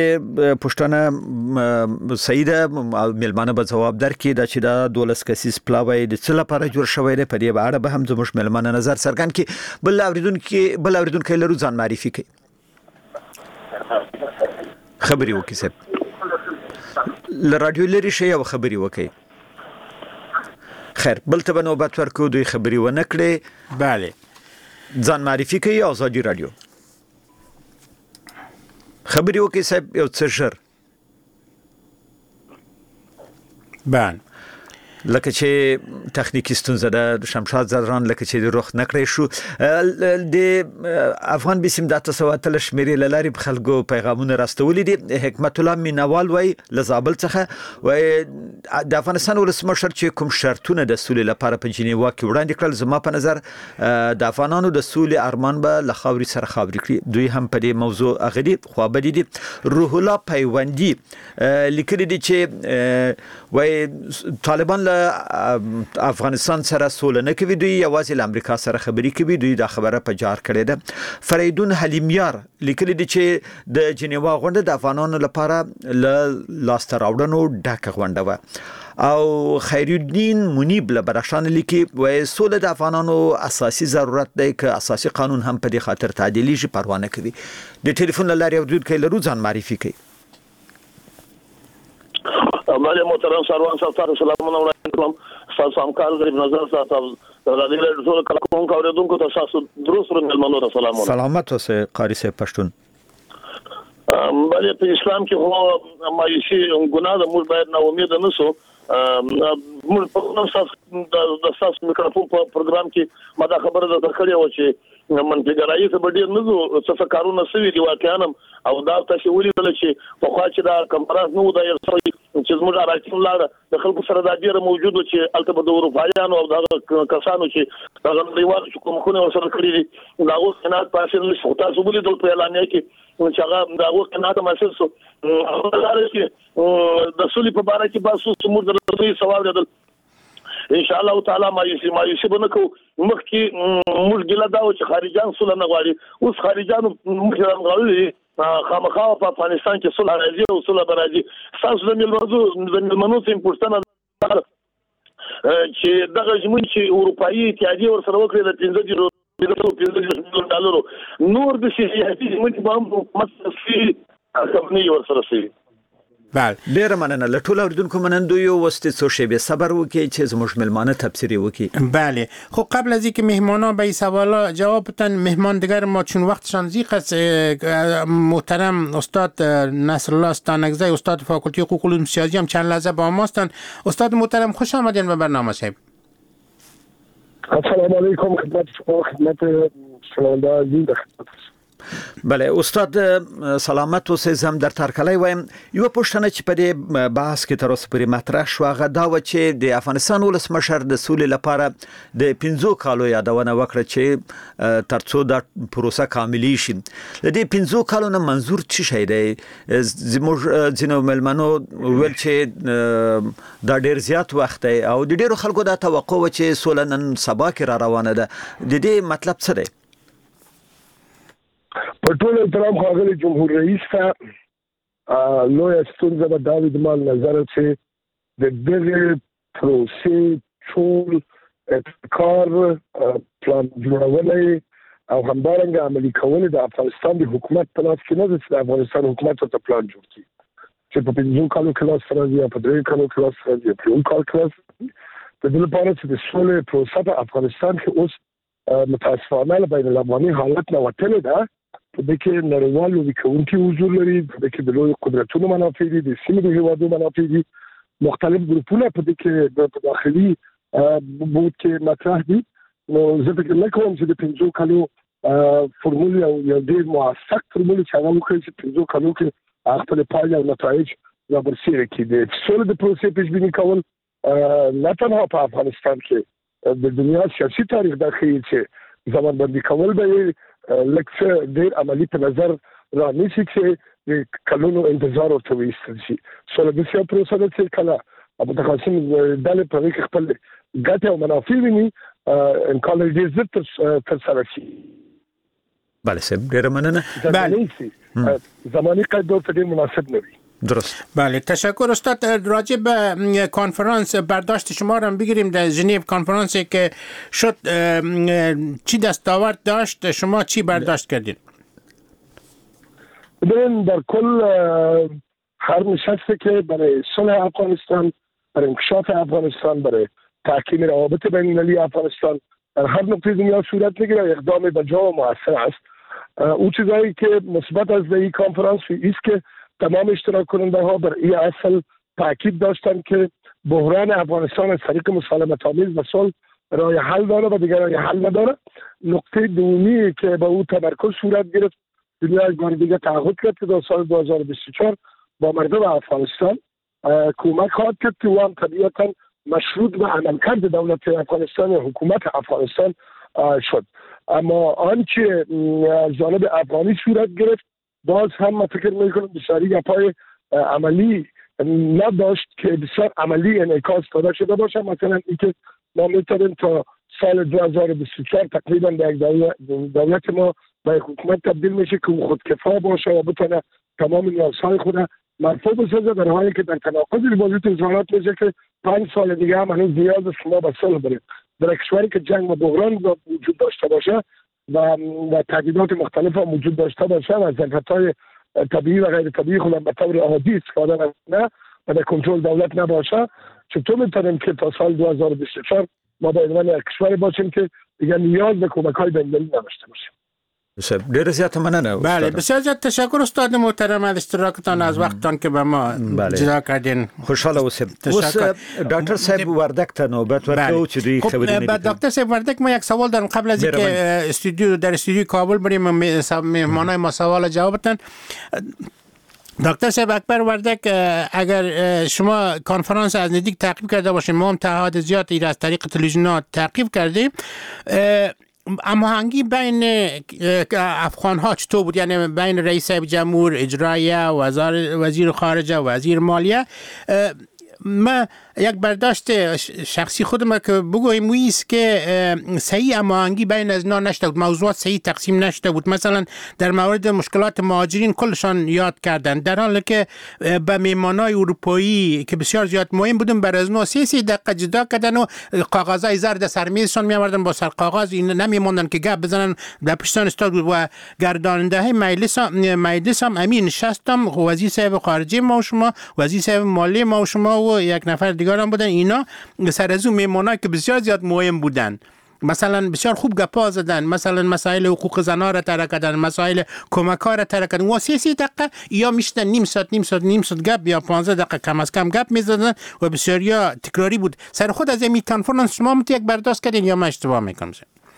پښتنه سیده ملمانه به جواب درکړي دا چې دا 12 کسیز پلاوی د څه لپاره جوړ شوی دی. په دې اړه به هم زموږ ملمانه نظر څرګند کړي. بل اوریدونکو لرو ځان معرفي کړي. خبري وکړي صاحب. ل رادیو لري شي او خبري وکي خیر بل ته نوبت ورکو دوی خبري ونه کړي بله ځان معرفي کوي آزادي رادیو خبري وکي صاحب یو څه ژر بله لکه چې تخنیکی ستونزه ده شمشاد زدران لکه چې رخ نکړی شو د افغان بسم د تاسو اتل شمیرې لاري په خلکو پیغامونه راستولې دي حکمت الله مینوال وای لزابل څخه وای د افغانستان ولسمشر چې کوم شرطونه د سولې لپاره په جنیوا کې وړاندې کړل زما په نظر د افغانانو د سولې ارمان به لخاوري سره خاوري کړی دوی هم په دې موضوع اغدي خو به دي روح الله پیوندي لیکلي دي چې وای طالبان افغانستان سره سول نه کوي دوی یوازې د امریکا سره خبري کوي دوی دا خبره په جار کړې ده فریدون حلیمیار لیکلي دي چې د جنیوا غونډه د افغانانو لپاره لاس تر راوړنو ډکه غونډه و او خیرالدین منیب له برشان لیکي وای سول د افغانانو اساسي ضرورت دی که اساسي قانون هم په دې خاطر تعدیلی شي پروا نه کوي د ټلیفون لاري ورود کوي لرو ځان معرفي کوي مالي محترم سروان صاحب سلامونه وړاندې کوم تاسو همکار غریب نظر صاحب د دې له ټول کلکون اوریدونکو تاسو دروس ورنګل سلامونه سلامت اوسه قاری صاحب پښتون بلې په اسلام کې هو مایوسي ګناه ده موږ باید نه امید نه سو موږ په نوم د اساس میکروفون په پروګرام کې ما دا خبره ده کړې و چې منځګړی څه بډیر نه زو څه کارونه سوي دي واقعا او دا تاسو ویل چې په خوا چې دا کمپرانس نو دا یو څه چې موږ راځو لاړه د خلکو سره دا ډیره موجوده چې البته د اروپایانو او د کسانو چې دا غوړیوال کومونه سره کړی دي دا اوس نه پاسه نه شو تاسو ولې د اعلان کې چې هغه دا اوس نه تاسو سو او دا چې د سولې په اړه کې باسو موږ د دې سوال بدل ان شاء الله تعالی مایوسی بنکو مخکې موږ ګله دا چې خارجان صلح نه غواړي اوس خارجانو موږ غواړي خامخا په افغانستان کې صلح راځي او صلح راځي تاسو د ملمنو څخه پښتنه چې دغه زمون چې اروپאי اتحادیه ور سره وکړي د $15 نور د سیاسي زمون په مصرفي کمپنی ور سره سي بله ډیر مننه له ټول اوریدونکو مننه یو وست څو شی به صبر وکي چې زموږ ملمانه تفسیری وکي بله خب قبل از اینکه مهمانا به این سوالا جواب بدن مهمان دیگر ما چون وقتشان ضیق است محترم استاد نصر الله استانکزی استاد فاکولته حقوق علوم سیاسی هم چند لحظه با ما هستند استاد محترم خوش آمدین به برنامه صاحب السلام علیکم خدمت شنونده عزیز بله استاد سلامت اوسئ زم در ترکلای وایم یو پښتنه چې په دې بحث کې تر اوسه پورې مطرح شو هغه دا و چې د افغانستان ولسمشر د سولې لپاره د 15 کالو یادونه وکړه چې ترڅو دا پروسه کاملی شي د دې 15 کالو نه منظور څه شي دی زموږ ځینو ملمنو ول چې دا ډیر زیات وخت دی او د ډیرو خلکو دا توقع و چې سولې نن سبا کې را روانه ده د دې مطلب څه دی په ټول احترام خاغلی جمهور رئیس ته لوی ستونزه به داوود مال نظر چې د دغه پروسې ټول کار پلان جوړولای او همدارنګه عملي کول د افغانستان د حکومت په لاس کې نه ده چې د افغانستان حکومت ته پلان جوړ کړي چې په 15 کالو کې لاس راځي په 3 کالو کې لاس راځي په 1 کال کې د دې لپاره چې د سولې پروسه په افغانستان کې اوس متاسفانه بین الافغاني حالت نه وتلې ده په دې کې نړیوالو وکونکي حضور لري په دې کې د لوی قدرتونو منافع دي د سیمې د هیوادونو منافع دي مختلف ګروپونه په دې کې د داخلي بود کې مطرح دي نو زه فکر نه کوم چې د 15 کالو فرمول یو ډېر موثق فرمول چې هغه وکړي چې 15 کالو کې خپل پایله او نتایج را برسېږي کې د سولې د پروسې پیشبیني کول نه تنها په افغانستان کې د دنیا سیاسي تاریخ دا ښیي چې زمانبندي کول به لکه ډېر عملی په نظر را نشي چې کلونو انتظار ورته وایستل شي سولې د سیاسي پروسه د څه کله متخصصین د په کې خپل ګټه او منافع ویني امکان لري چې تر سره شي بله سب ډېر مننه بله زماني قید ورته ډېر مناسب نه وي درست بله تشکر استاد راجع به کنفرانس برداشت شما را بگیریم در ژنو کنفرانسی که شد چی دستاورد داشت شما چی برداشت کردید ببین در کل هر نشستی که برای صلح افغانستان، برای انکشاف افغانستان، برای تحکیم روابط بین المللی افغانستان در هر نقطه دنیا صورت میگیره، اقدام بجا و مؤثر است. اون چیزایی که مثبت از این کنفرانس است که تمام اشتراک کننده ها بر این اصل تاکید داشتن که بحران افغانستان از طریق مسالمت آمیز و صلح راه حل داره و دیگر راه حل نداره. نقطه دومی که با او تمرکز صورت گرفت، دنیا از بار دیگه تعهد کرد که در سال 2024 با مردم افغانستان کمک خواهد کرد که او هم طبیعتا مشروط به عملکرد دولت افغانستان و حکومت افغانستان شد. اما آنچه از جانب افغانی صورت گرفت باز هم من فکر میکنم بسیاری گپای عملی نداشت که بسیار عملی انعکاس داده شده باشه. مثلا اینکه ما میتونیم تا سال 2024 تقریبا به یک دولت ما به حکومت تبدیل میشه که او خودکفا باشه و بتونه تمام نیازهای خود مرفوع بسازه، در حالی که در تناقض با اظهارات میشه که 5 سال دیگه هم هنوز نیاز شما به صلح برید. در کشوری که جنگ و بحران وجود داشته باشه و تهدیدات مختلف هم وجود داشته باشه و ظرفیت‌های طبیعی و غیر طبیعی خودم به طور عادی استفاده نه و در کنترل دولت نباشه، چطور میتونیم که تا سال 2024 ما به عنوان کشوری باشیم که دیگه نیاز به کمک‌های بین‌المللی نداشته باشیم؟ ډیر زیات مننه. بله بسیار زیاد تشکر استاد محترم از اشتراکتان، از وقتتان که به ما جدا کردین. خوشحال اوسم. اوس دکتر صاحب وردک ته نوبت ورکو چې دوی خبرې نه دي. دکتر صاحب وردک ما یک سوال دارم قبل از اینکه در استودیو کابل بریم مهمانای ما سوال جواب بدن. دکتر صاحب اکبر وردک، اگر شما کنفرانس از نزدیک تعقیب کرده باشین، ما هم تعهد زیاد را از طریق تلویزیونات تعقیب کردیم، هماهنگی بین افغان ها چطور بود؟ یعنی بین رئیس جمهور، اجرایه، وزیر خارجه و وزیر مالیه. ما یک برداشت شخصی خودم که بگویم ایست که صحیح هماهنگی بین از اینا نشده بود، موضوعات صحیح تقسیم نشده بود. مثلا در مورد مشکلات مهاجرین کلشان یاد کردن، در حالی که به میهمانای اروپایی که بسیار زیاد مهم بودن بر از نو 3 دقیقه جدا کردن و کاغذای زرد سر میزشان میآوردن، با سر کاغذ این نمیموندن که گپ بزنن، در پشتان استاد بود. و گرداننده مجلس هم امین نشستم، وزیر صاحب خارجه ما و شما، وزیر صاحب مالی ما و شما و یک نفر دیگر هم بودن. اینا سر از اون میمونایی که بسیار زیاد مهم بودن، مثلا بسیار خوب گپا زدن، مثلا مسائل حقوق زنان را طرح کردن، مسائل کمک ها را طرح کردن. و 30 دقیقه یا میشدن نیم ساعت گپ یا 15 دقیقه کم از کم گپ میزدن و بسیار تکراری بود. سر خود از این کنفرانس شما یک برداشت کردین یا من اشتباه میکنم؟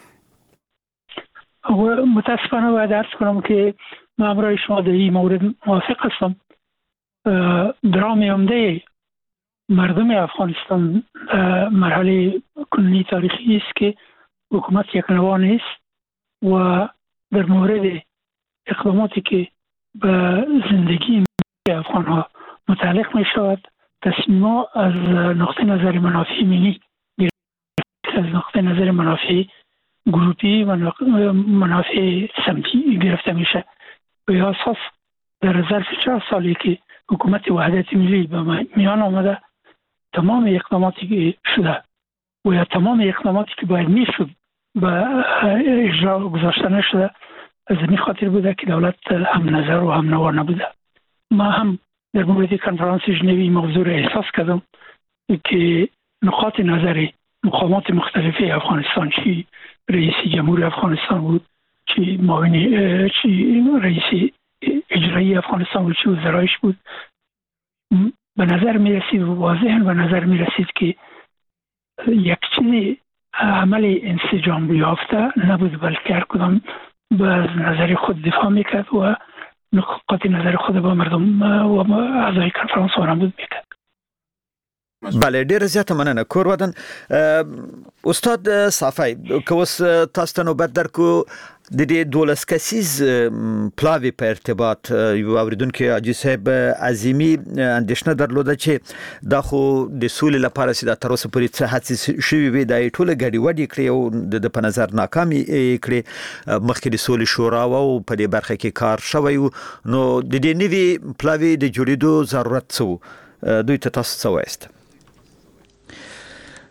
متاسفانه باید عرض کنم که من برای شما در این مورد موافق هستم. درام عمده مردم افغانستان مرحله کنونی تاریخی است که حکومت یک نوا نیست و در مورد اقداماتی که به زندگی افغان ها متعلق می شود، تصمیمات از نقطه نظر منافع ملی، از نقطه نظر منافع گروپی و منافع سمتی گرفته میشه. به اساس در ظرف 4 سالی که حکومت وحدت ملی به میان آمده، تمام اقداماتی که شده و یا تمام اقداماتی که باید میشد به اجرا گذاشته نشده، از این خاطر بوده که دولت هم نظر و هم نوا نبوده. ما هم در مورد کنفرانس ژنو موضوع را احساس کردم که نقاط نظر مقامات مختلفه افغانستان، چی رئیس جمهور افغانستان بود، چی معاون، چی رئیس اجرایی افغانستان بود، چی وزرایش بود، به نظر می رسید و واضح به نظر می رسید که یک چیز عمل انسجام یافته نبود، بلکه هر کدام به نظر خود دفاع میکرد و نقاط نظر خود با مردم و اعضای کنفرانس نابود میکرد. بله، ډیر زیاته مننه. کور ودان استاد صافی، که اوس تاسو ته نوبت درکو د دې 12 کسیز پلاوی په ارتباط یو اوریدونکو حاجی صاحب عظیمی اندیشنه درلوده چې دا خو د سولې لپاره چې د تر اوسه پورې څه هڅې شوې وي دا ټوله ګډي وډي کړې او د په نظر ناکامي کړې. مخکې د سولې شورا او په دې برخه کې کار شوی نو د دې نوي پلاوی د جوړېدو ضرورت څه دوی ته تاسو څه وایست؟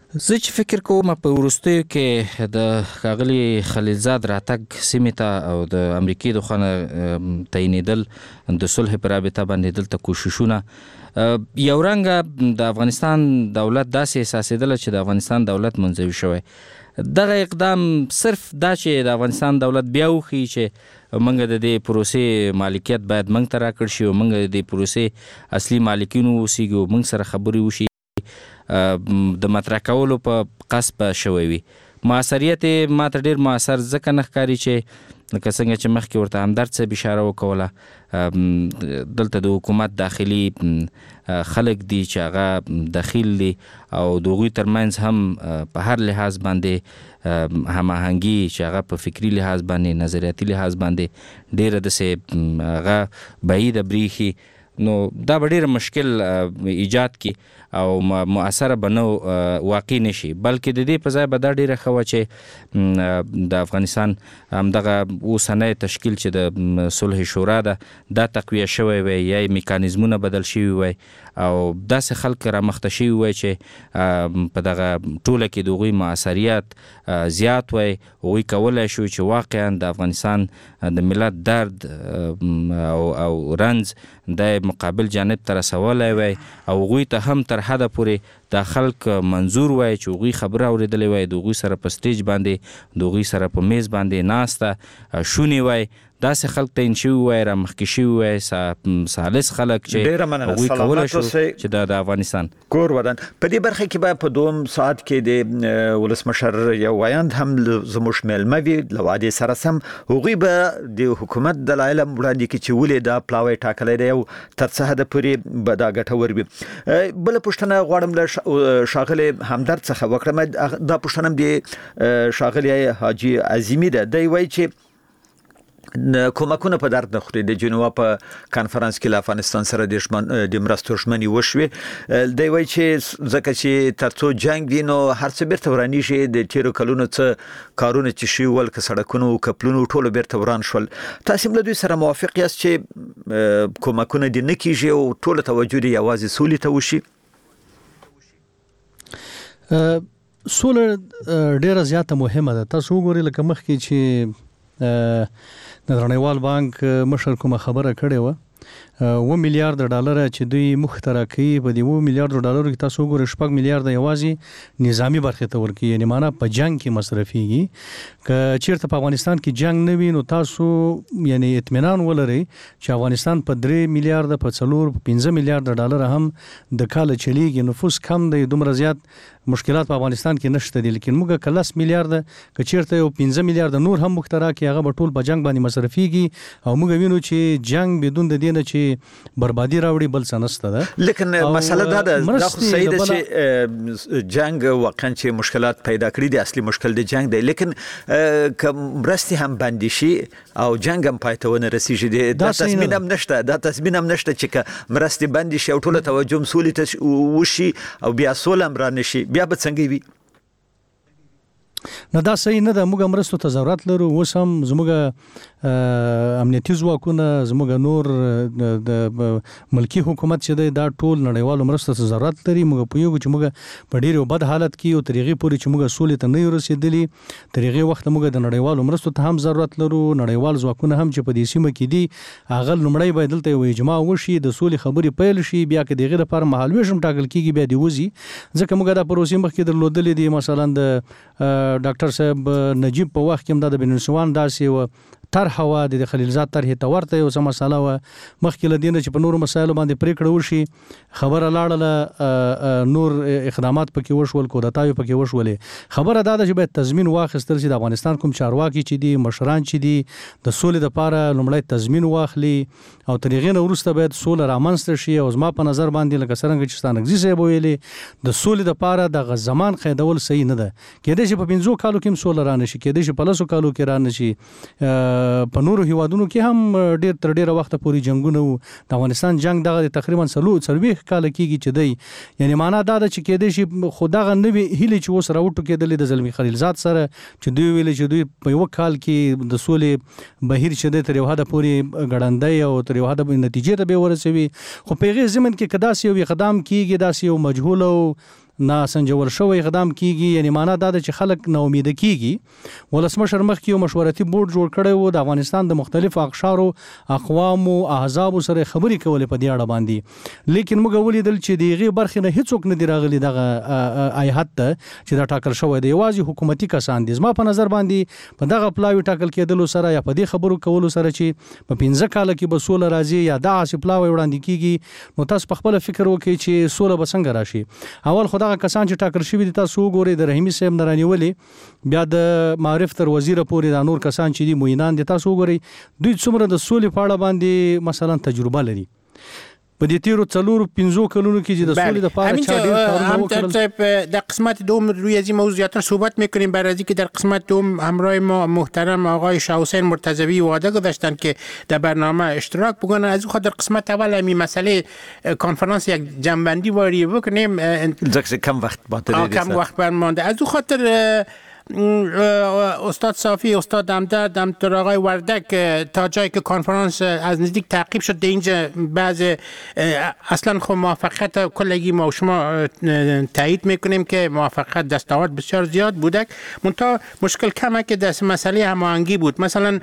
زه چې فکر کوم په وروستیو کې د ښاغلي خلیلزاد راتګ سیمې ته او د امریکې د خوا نه تعینېدل د صلح په رابطه باندې دلته کوششونه یو رنګه د افغانستان دولت داسې احساسېدله چې د افغانستان دولت منزوي شوی. دغه اقدام صرف دا چې د افغانستان دولت بیا وښیي چې موږ د دې پروسې مالکیت باید موږ ته راکړ شي او موږ د دې پروسې اصلي مالکین واوسیږو او موږ سره خبرې وشي د مطرح کولو په قصد شوی وي. موثریت یې ماته ډېر موثر ځکه نه ښکاري چې لکه څنګه چې مخکې ورته همدرد صاحب اشاره وکوله دلته د حکومت داخلي خلک دي چې هغه دخیل دي او د هغوی ترمنځ هم په هر لحاظ باندې هماهنګي چې هغه په فکري لحاظ باندې نظریاتي لحاظ باندې ډېره داسې هغه بعیده برېښي. نو دا به ډېر مشکل ایجاد کی او مؤثره به نو واقع نشي، بلکې د دې په ځای به دا ډېره ښه وه چې د افغانستان همدغه اوسنی تشکیل چې د صلح شورا ده دا تقویه شوی وی یا میکانیزمونه بدل شوي وی او داسې خلک رامخته شوي وی چې په دغه ټوله کې د هغوی مؤثریت زیات وی. هغوی کولی شو چې واقعا د افغانستان د ملت درد او رنځ د مقابل جانب ته رسولی وی او هغوی ته هم تر حده پورې دا خلک منظور وای چې هغوی خبره اورېدلې وای، د هغوی سره په سټیج باندې د هغوی سره په میز باندې ناسته شونې وای، داسې خلک تعین شوي وای، رامخکې شوي وای، سالس خلک چې هغوی کولی شو چې د افغانستان کور ودان. په دې برخه کې به په دوم ساعت کې د ولسمشر یو وایند هم زموږ میلمه وي له وعدې سره سم هغوی به د حکومت دلایل وړاندې کړي چې ولې دا پلاوی ټاکلی دی او تر څه حده پورې به دا ګټور وي. بله پوښتنه غواړم له ښاغلي همدرد څخه وکړم. دا پوښتنه هم د ښاغلي حاجي عظیمي ده. دی وایي چې کومکونه په درد نه خوري. د جنوا په کانفرنس کې له افغانستان سره د مرستو ژمنې وشوې. دی وایي چې ځکه چې ترڅو جنګ وي نو هر څه بیرته ورانیږي. د تیرو کلونو څه کارونه چې شوي ول که سړکونه او کپلونه ټولو بیرته وران شول. تاسو هم له دوی سره موافق یاست چې کومکونه دې نه کیږي او ټوله توجه دې یوازې سولې ته وشي؟ سوله ډیره زیاته مهمه ده. تاسو وګورئ لکه مخکې چې د نړیوال بانک مشر کومه خبره کړې وه 1 میلیارډ ډالر چې دوی مخترع کوي. په دې 1 میلیارډ ډالرو کې تاسو وګورئ 6 میلیارډ یوازې نظامی برخې ته ورکوي، یعنی معنا په جنگ کې مصرفيږي. که چیرته په افغانستان کې جنگ نه وي نو تاسو یعنی اطمینان ولرئ چې افغانستان په 3 میلیارډ په 4-5 میلیارډ ډالر هم د کال چلیږي. نفوس کم دی، دومره زیات مشکلات په افغانستان کې نشته دي. لیکن موږ کله 10 میلیارډ که چیرته یو 15 میلیارډ نور هم مخترع کې هغه به ټول په جنگ باندې مصرفيږي او موږ وینو چې جنگ بدون د دینه چې بربادي راوړي بل څه نشته ده. لیکن مسله دا ده دا خو صحیح ده چې جنگ واقعا چې مشکلات پیدا کړي دي، اصلي مشکل د جنگ دی. لیکن که مرستې هم بندي شي او جنگ هم پای ته ونه رسیږي دا تضمین هم نشته. دا تضمین هم نشته چې که مرستې بندي شي او ټوله توجه سولې ته وشي او بیا سوله هم رانشي بیا به څنګه وي؟ نه دا صحیح نه ده. موږ مرستو ته ضرورت لرو. اوس هم زموږ امنیتي ځواکونه زموږ نور د ملکی حکومت چې دی دا ټول نړیوالو مرستو ته ضرورت لري. موږ پوهیږو چې موږ په ډېر بد حالت کې او تر هغې پورې چې موږ سولې ته نه یو رسېدلي تر هغې وخته موږ د نړیوالو مرستو ته هم ضرورت لرو. نړیوال ځواکونه هم چې په دې سیمه کې دي هغه لومړی باید دلته یو اجماع وشي، د سولې خبرې پیل شي، بیا که د هغې لپاره مهالویش هم ټاکل کېږي بیا دې وځي. ځکه موږ دا پروسې مخکې درلودلې دي. مثلا د ډاکټر صاحب نجیب په وخت کې هم دا د بنسوان داسې و طرحه وه د خلیلزاد طرحې ته ورته یو څه مسله وه. مخکې له دې نه چې په نورو مسایلو باندې پرېکړه وشي خبره لاړله، نور اقدامات پکې وشول، کودتاوې پکې وشولې. خبره دا ده چې باید تضمین واخیستل شي. د افغانستان کوم چارواکي چې دي مشران چې دي د سولې دپاره لومړی تضمین واخلي او تر هغې نه وروسته باید سوله رامنځته شي. او زما په نظر باندې لکه څرنګه چې ستانکزي صاحب ویلې د سولې دپاره دغه زمان قیدول صحیح نه ده. کېدای شي په 5 کالو کې هم سوله رانشي، کېدای شي په 10 کالو کې رانشي. په نورو هیوادونو کې هم ډېر تر ډېره وخته پورې جنګونه وو. د افغانستان جنګ دغه تقریبا 40 کاله کېږي چې دی. یعنی معنا دا ده چې کېدای شي خو دغه نوې هیلې چې اوس راوټوکېدلې د زلمي خلیلزاد سره چې دوی ویلې چې دوی په یو کال کې د سولې بهیر چې دی تر یو حده پورې ګړندی او تر یو حده نتیجې ته به ورسوي. خو په هغې ضمن کې که داسې یو اقدام کېږي، داسې یو مجهول او ناسنجول شوی اقدام کیږي، یعنی معنا دا ده چې خلک نا امید کیږي. ولسمشر مخکې یو مشورتي بورډ جوړ کړی و د افغانستان د مختلفو اقشارو اقوامو احزابو سره خبرې کولې په دې اړه باندې، لیکن موږ ولیدل چې د هغې برخې نه هیڅوک نه دي راغلي دغه ایهات ته چې دا ټاکل شوی دی. یوازې حکومتي کسان دي. زما په نظر باندې په دغه پلاوي ټاکل کېدلو سره یا په دې خبرو کولو سره چې په 15 کال کې به سوله راځي یا دغه پلاوي وړاندې کیږي، نو تاسو په خپل فکر وکړئ چې سوله به څنګه راشي. اول خو دغه کسان چې ټاکل شوي دي تاسو وګورئ، د رحیمي صاحب نه رانیولې، بیا د معارف تر وزیره پورې دا نور کسان چې دي معینان دي، تاسو وګورئ دوی څومره د سولې په اړه باندې مثلا تجربه لري. په دې تیرو 4-5 کلونو کې چې د سولې لپاره چا ډېر کارونه وکړل. در قسمت دوم روی از این موضوعات صحبت میکنیم. برای که در قسمت دوم همراه ما محترم آقای شاه حسین مرتضوی وعده گذاشتن که در برنامه اشتراک بکنن. از اون خاطر قسمت اول همین مسئله کنفرانس یک جنبندی واری بکنیم. کم وقت مانده. از اون خاطر استاد صافی، استاد همدرد، همطور آقای وردک تا جایی که کنفرانس از نزدیک تعقیب شد در اینجا بعض اصلا خب موفقیت کلگی ما و شما تایید میکنیم که موفقیت دستاورد بسیار زیاد بوده، منتها مشکل کمه که دست مسئله هماهنگی بود. مثلا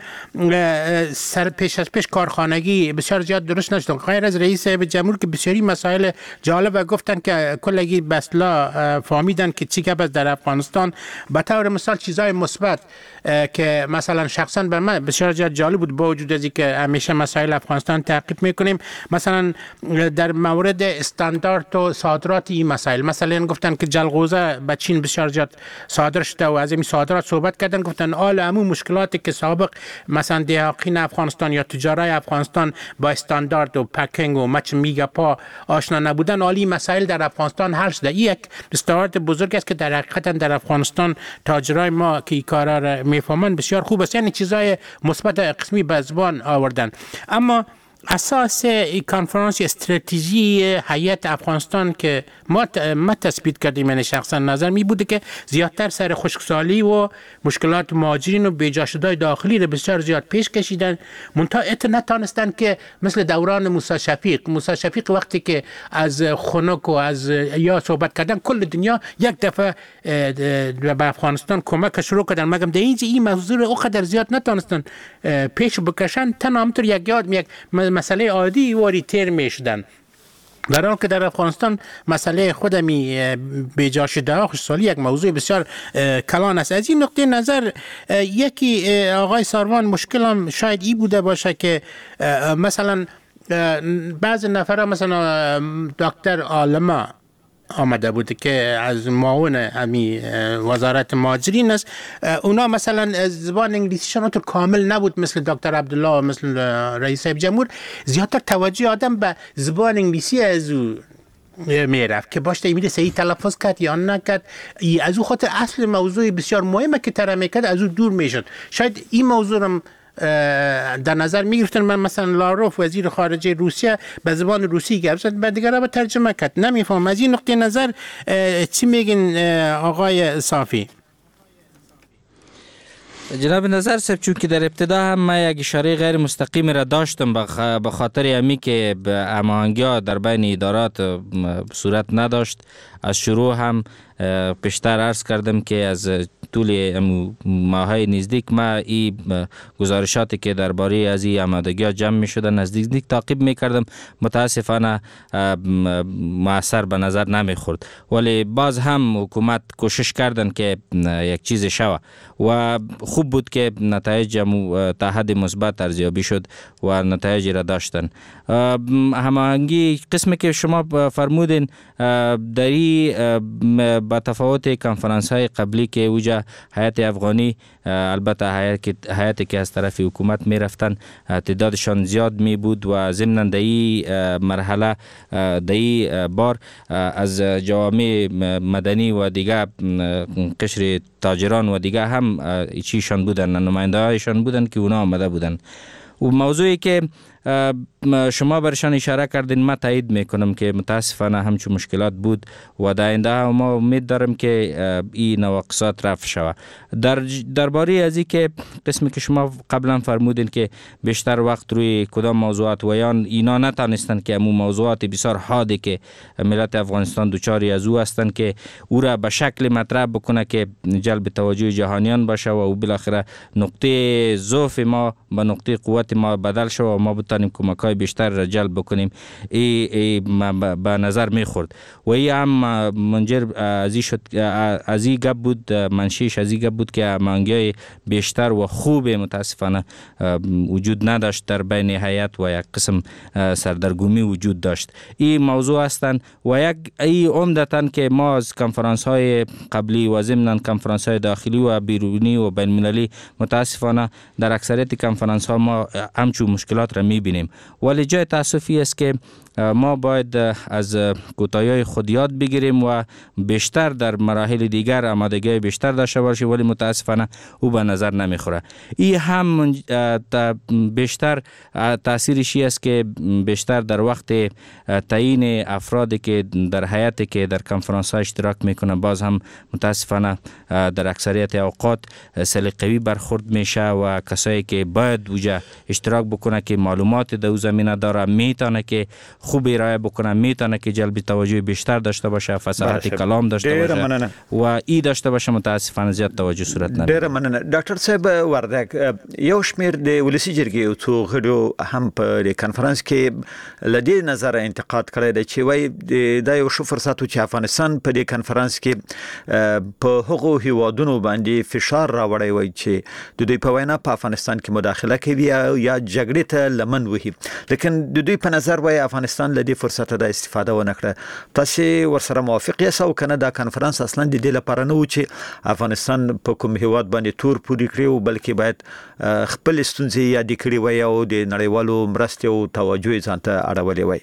سر پیش از پیش کارخانگی بسیار زیاد درست نشد. غیر از رئیس جمهور که بسیاری مسائل جالب گفتن که کلگی بسلا فهمیدن که چی که در افغانستان به طور مثال چیزای مثبت که مثلا شخصا بر من بسیار جالب بود، با وجود از اینکه همیشه مسائل افغانستان تعقیب میکنیم، مثلا در مورد استاندارد و صادرات این مسائل، مثلا گفتن که جلغوزه به چین بسیار زیاد صادر شده و از این صادرات صحبت کردن، گفتن آل همون مشکلاتی که سابق مثلا دهاقین افغانستان یا تجارای افغانستان با استاندارد و پکینگ و مچ میگاپا آشنا نبودن، عالی مسائل در افغانستان حل شده. این یک استاندارد بزرگ است که در حقیقت در افغانستان تاجرای ما که این کارا را میفهمن بسیار خوب است، یعنی چیزای مثبت قسمی به زبان آوردن. اما اساس این کنفرانس استراتژی هیئت افغانستان که ما تثبیت کردیم، یعنی شخصا نظر می بوده که زیادتر سر خشکسالی و مشکلات مهاجرین و بیجا شده‌های داخلی را بسیار زیاد پیش کشیدن، منتها نتانستن که مثل دوران موسی شفیق وقتی که از خنک و از یا صحبت کردن کل دنیا یک دفعه به افغانستان کمک شروع کردن، مگم در این موضوع رو اونقدر زیاد نتانستن پیش بکشن، تنها همطور یک مسئله عادی واری تیر میشدن. در حال که در افغانستان مسئله خودمی بیجا شده ها خشکسالی یک موضوع بسیار کلان است. از این نقطه نظر یکی آقای ساروان مشکلم شاید ای بوده باشه که مثلا بعض نفرها مثلا دکتر عالمه آمده بود که از معاون همی وزارت مهاجرین است، اونا مثلا زبان انگلیسیشون تو کامل نبود مثل دکتر عبدالله، مثل رئیس جمهور، زیادتر توجه آدم به زبان انگلیسی از او میرفت که باشه ایمیده صحیح تلفظ کرد یا نکرد. از او خاطر اصل موضوع بسیار مهمه که ترمه کرد از او دور میشد. شاید این موضوع هم در نظر میگرفتن. من مثلا لاروف وزیر خارجه روسیه به زبان روسی گفت، بعد دیگه با ترجمه کرد، نمیفهم. از این نقطه نظر چی میگین آقای صافی؟ جناب نظر صاحب، چون که در ابتدا هم من یک اشاره غیر مستقیم را داشتم به خاطر امی که هماهنگی در بین ادارات صورت نداشت، از شروع هم پیشتر عرض کردم که از طول ماهای نزدیک ما این گزارشاتی که درباره از این آمادگی‌ها جمع می شدن نزدیک تعقیب می کردم. متاسفانه مؤثر به نظر نمی خورد، ولی باز هم حکومت کوشش کردن که یک چیز شوه و خوب بود که نتایج تا حد مثبت ارزیابی شد و نتایج را داشتن. هماهنگی قسمی که شما فرمودین دری با تفاوت کنفرانس های قبلی که اوجا هیئت افغانی، البته هیئتی که از طرف حکومت می رفتن تعدادشان زیاد می بود و ضمن دایی مرحله دایی بار از جوامع مدنی و دیگه قشر تاجران و دیگه هم چیشان بودن، نماینده هایشان بودن که اونا آمده بودن. و موضوعی که شما برشان اشاره کردین، من تایید میکنم که متاسفانه همچون مشکلات بود و در آینده ما امید دارم که این نواقصات رفع شود. درباره از این که قسمی که شما قبلا فرمودین که بیشتر وقت روی کدام موضوعات و یان اینا نتانستن که امو موضوعات بسیار حادی که ملت افغانستان دوچاری از او هستند که او را به شکل مطرح بکنه که جلب توجه جهانیان باشه و بالاخره نقطه ضعف ما به نقطه قوت ما بدل شود و ما بتانیم کمک‌های بیشتر را جلب بکنیم. به نظر میخورد و این هم منجر از این گپ بود، منشیش از این گپ بود که مانگای بیشتر و خوب متاسفانه وجود نداشت در بین هیئت و یک قسم سردرگمی وجود داشت. این موضوع هستند و یک ای عمدتاً که ما از کنفرانس های قبلی و ضمن کنفرانس های داخلی و بیرونی و بین المللی متاسفانه در اکثریت کنفرانس ها ما همچون مشکلات را میبینیم، ولی جای تاسفی است که ما باید از کوتاهی‌های خود یاد بگیریم و بیشتر در مراحل دیگر آمادگی بیشتر داشته باشیم، ولی متاسفانه او به نظر نمیخوره. این هم بیشتر تاثیرش است که بیشتر در وقت تعیین افرادی که در هیئتی که در کنفرانس ها اشتراک میکنه باز هم متاسفانه در اکثریت اوقات سلیقه‌ای برخورد میشه و کسایی که باید وجه اشتراک بکنه که معلومات در زمینه داره میتونه که خوب ارائه بکنه، میتونه که جلب توجه بیشتر داشته باشه، فصاحت کلام داشته باشه و ای داشته باشه. متاسفانه زیات توجه صورت نه. ډیر مننه ډاکټر صاحب وردګ. یو شمیر د ولسی جرګې او څو غړو هم په کنفرانس کې لدی نظر انتقاد کړی دی چې وای دا یو شو فرصت چې افغانستان په دې کنفرانس کې په هغو هیوادونو باندې فشار راوړی وای چې د دوی په وینا په افغانستان کې مداخله کوي یا جګړې ته لمن وهي، لیکن د دوی په نظر وای افغانستان لدی فرصت د استفاده ونه کړه. تاسو ورسره موافق یاست او کنه دا کنفرانس اصلا د دې لپاره نه و چې افغانستان په کوم هیواد باندې تور پوری کړی او بلکې باید خپل ستونزې یاد کړی وای او د نړیوالو مرستې او توجه ځانته اړولې وای؟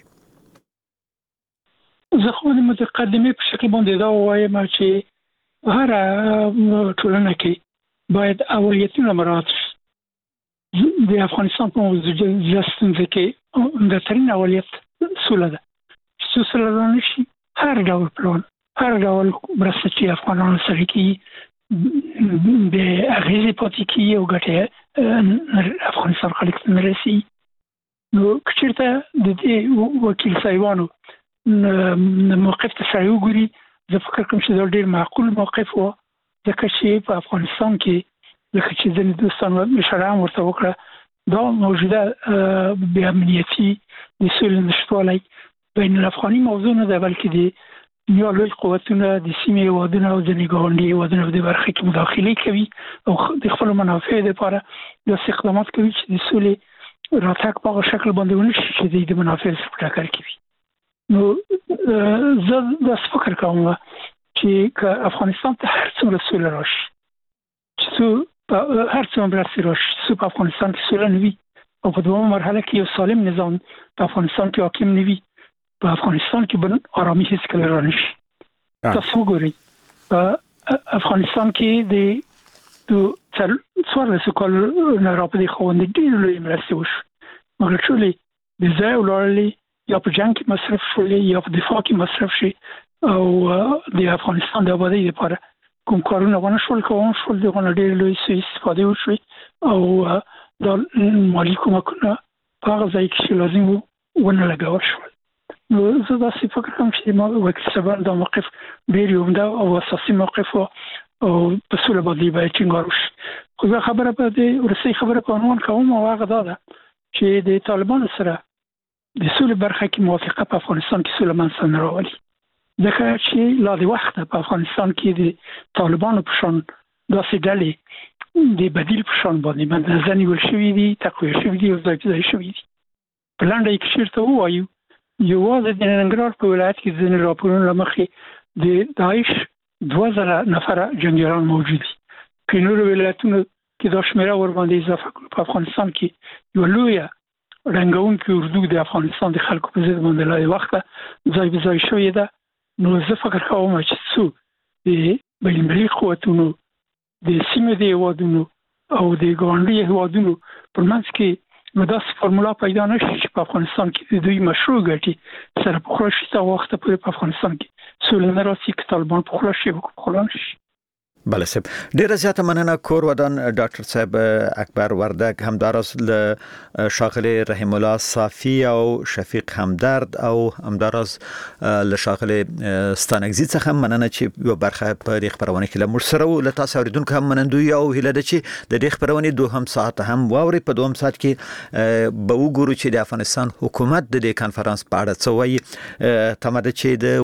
زه خو د متقدمې په شکل باندې دا وایم چې هر ټولنه کې باید اولیتونه مراعات شي. د افغانستان په موضوع ستونزه کې عمدترین اولیت سوله ده. سوله نشي هر ډول پلان، هر ډول مرسته چې افغانانو سره کوي د اغیزې پاتې کیږي او ګټه افغانستان خلک ته نه رسي. نو کچیرته د دې وکیل صاحبانو موقف ته سړی وګوري، زه فکر کوم چې دا ډېر معقول موقف و، ځکه چې په افغانستان کې لکه چې ځینې دوستانو اشاره هم ورته وکړه دا موجوده بې امنیتي د سولې نشتوالی بین الافغاني موضوع نه ده، بلکې د دنیا لوی قوتونه د سیمې هیوادونه او ځینې ګاونډي هیوادونه په دې برخه کې مداخلې کوي او د خپلو منافعو دپاره داسې اقدامات کوي چې د سولې راتګ په هغه شکل باندې ونه شي چې د منافعو څخه په ټکر کې وي. نو زه داسې فکر کوم چې که افغانستان ته هر څومره سوله راشي، چې هر څومره مرستې راشي، چې په افغانستان کې سوله نه وي او په دومره مرحله کې یو سالم نظام په افغانستان کې حاکم نه وي، په افغانستان کې به آرامي هیڅکله را نشي. تاسو وګورئ په افغانستان کې د 14 کالو نه راپدې خواندې ډېرې لویې مرستې وشوې، مګر ټولې د ځای ولاړلې یا په جنګ کې مصرف شولې یا په دفاع کې مصرف شي او د افغانستان د آبادۍ لپاره کوم کارونه ونه شول کوم شول دغه ډېر لوی استفاده وشوي او د مالی کومکونه په هغه ځای کې چې لازم وو ونه لګول شول. نو زه داسې فکر کوم چې ما وکیل صاحبان دا موقف ډېر عمده او اساسي موقف او په سوله باندې باید ټینګار وشي. خو زه خبره په دې ورسې خبره په عنوان کوم او هغه دا ده چې د طالبانو سره د سولې برخه کې موافقه په افغانستان کې سوله منځته نه راولي، ځکه چې لا د وخته په افغانستان کې د طالبانو په شان داسې ډلې د بدیل په شان باندې مدنظر نیول شوي دي، تقویه شوي دي او ځای په ځای شوي دي. په لنډه کې چېرته ووایو یوازې د ننګرهار په ولایت کې ځینې راپورونو له مخې د داعش 2000 نفره جنګیالان موجود دي. په نورو ولایتونو کې دا شمېره ورباندې اضافه کړو. په افغانستان کې یو لویه رنګونکې اردو د افغانستان د خلکو په ضد باندې له وخته ځای په ځای شوې ده. نو زه فکر کوم چې څو د بین‌المللي قوتونو د سیمې د هیوادونو او د ګاونډي هیوادونو پر منځ کې نو داسې فرمولا پیدا نشي چې په افغانستان کې د دوی مشروع ګټي سره په خلاص شي. وخت په افغانستان کې سولې نه راسي چې طالبان په خلاص شي په خلاص شي. بله صاحب ډیره زیاته مننه کور ودان ډاکټر صاحب اکبر وردک همداراز له شاغلی رحیم الله صافی او شفیق همدرد او همداراز له شاغلی ستانګزی څخه مننه چې یو برخه په دې خبرونه کې له مرسره او له تاسو اوریدونکو هم منندوی او هیله ده چې د دې خبرونه دوهم ساعت هم واوري. په دوهم ساعت کې به وګورو چې د افغانستان حکومت د دې کانفرنس په اړه څه وایي. تمه ده چې د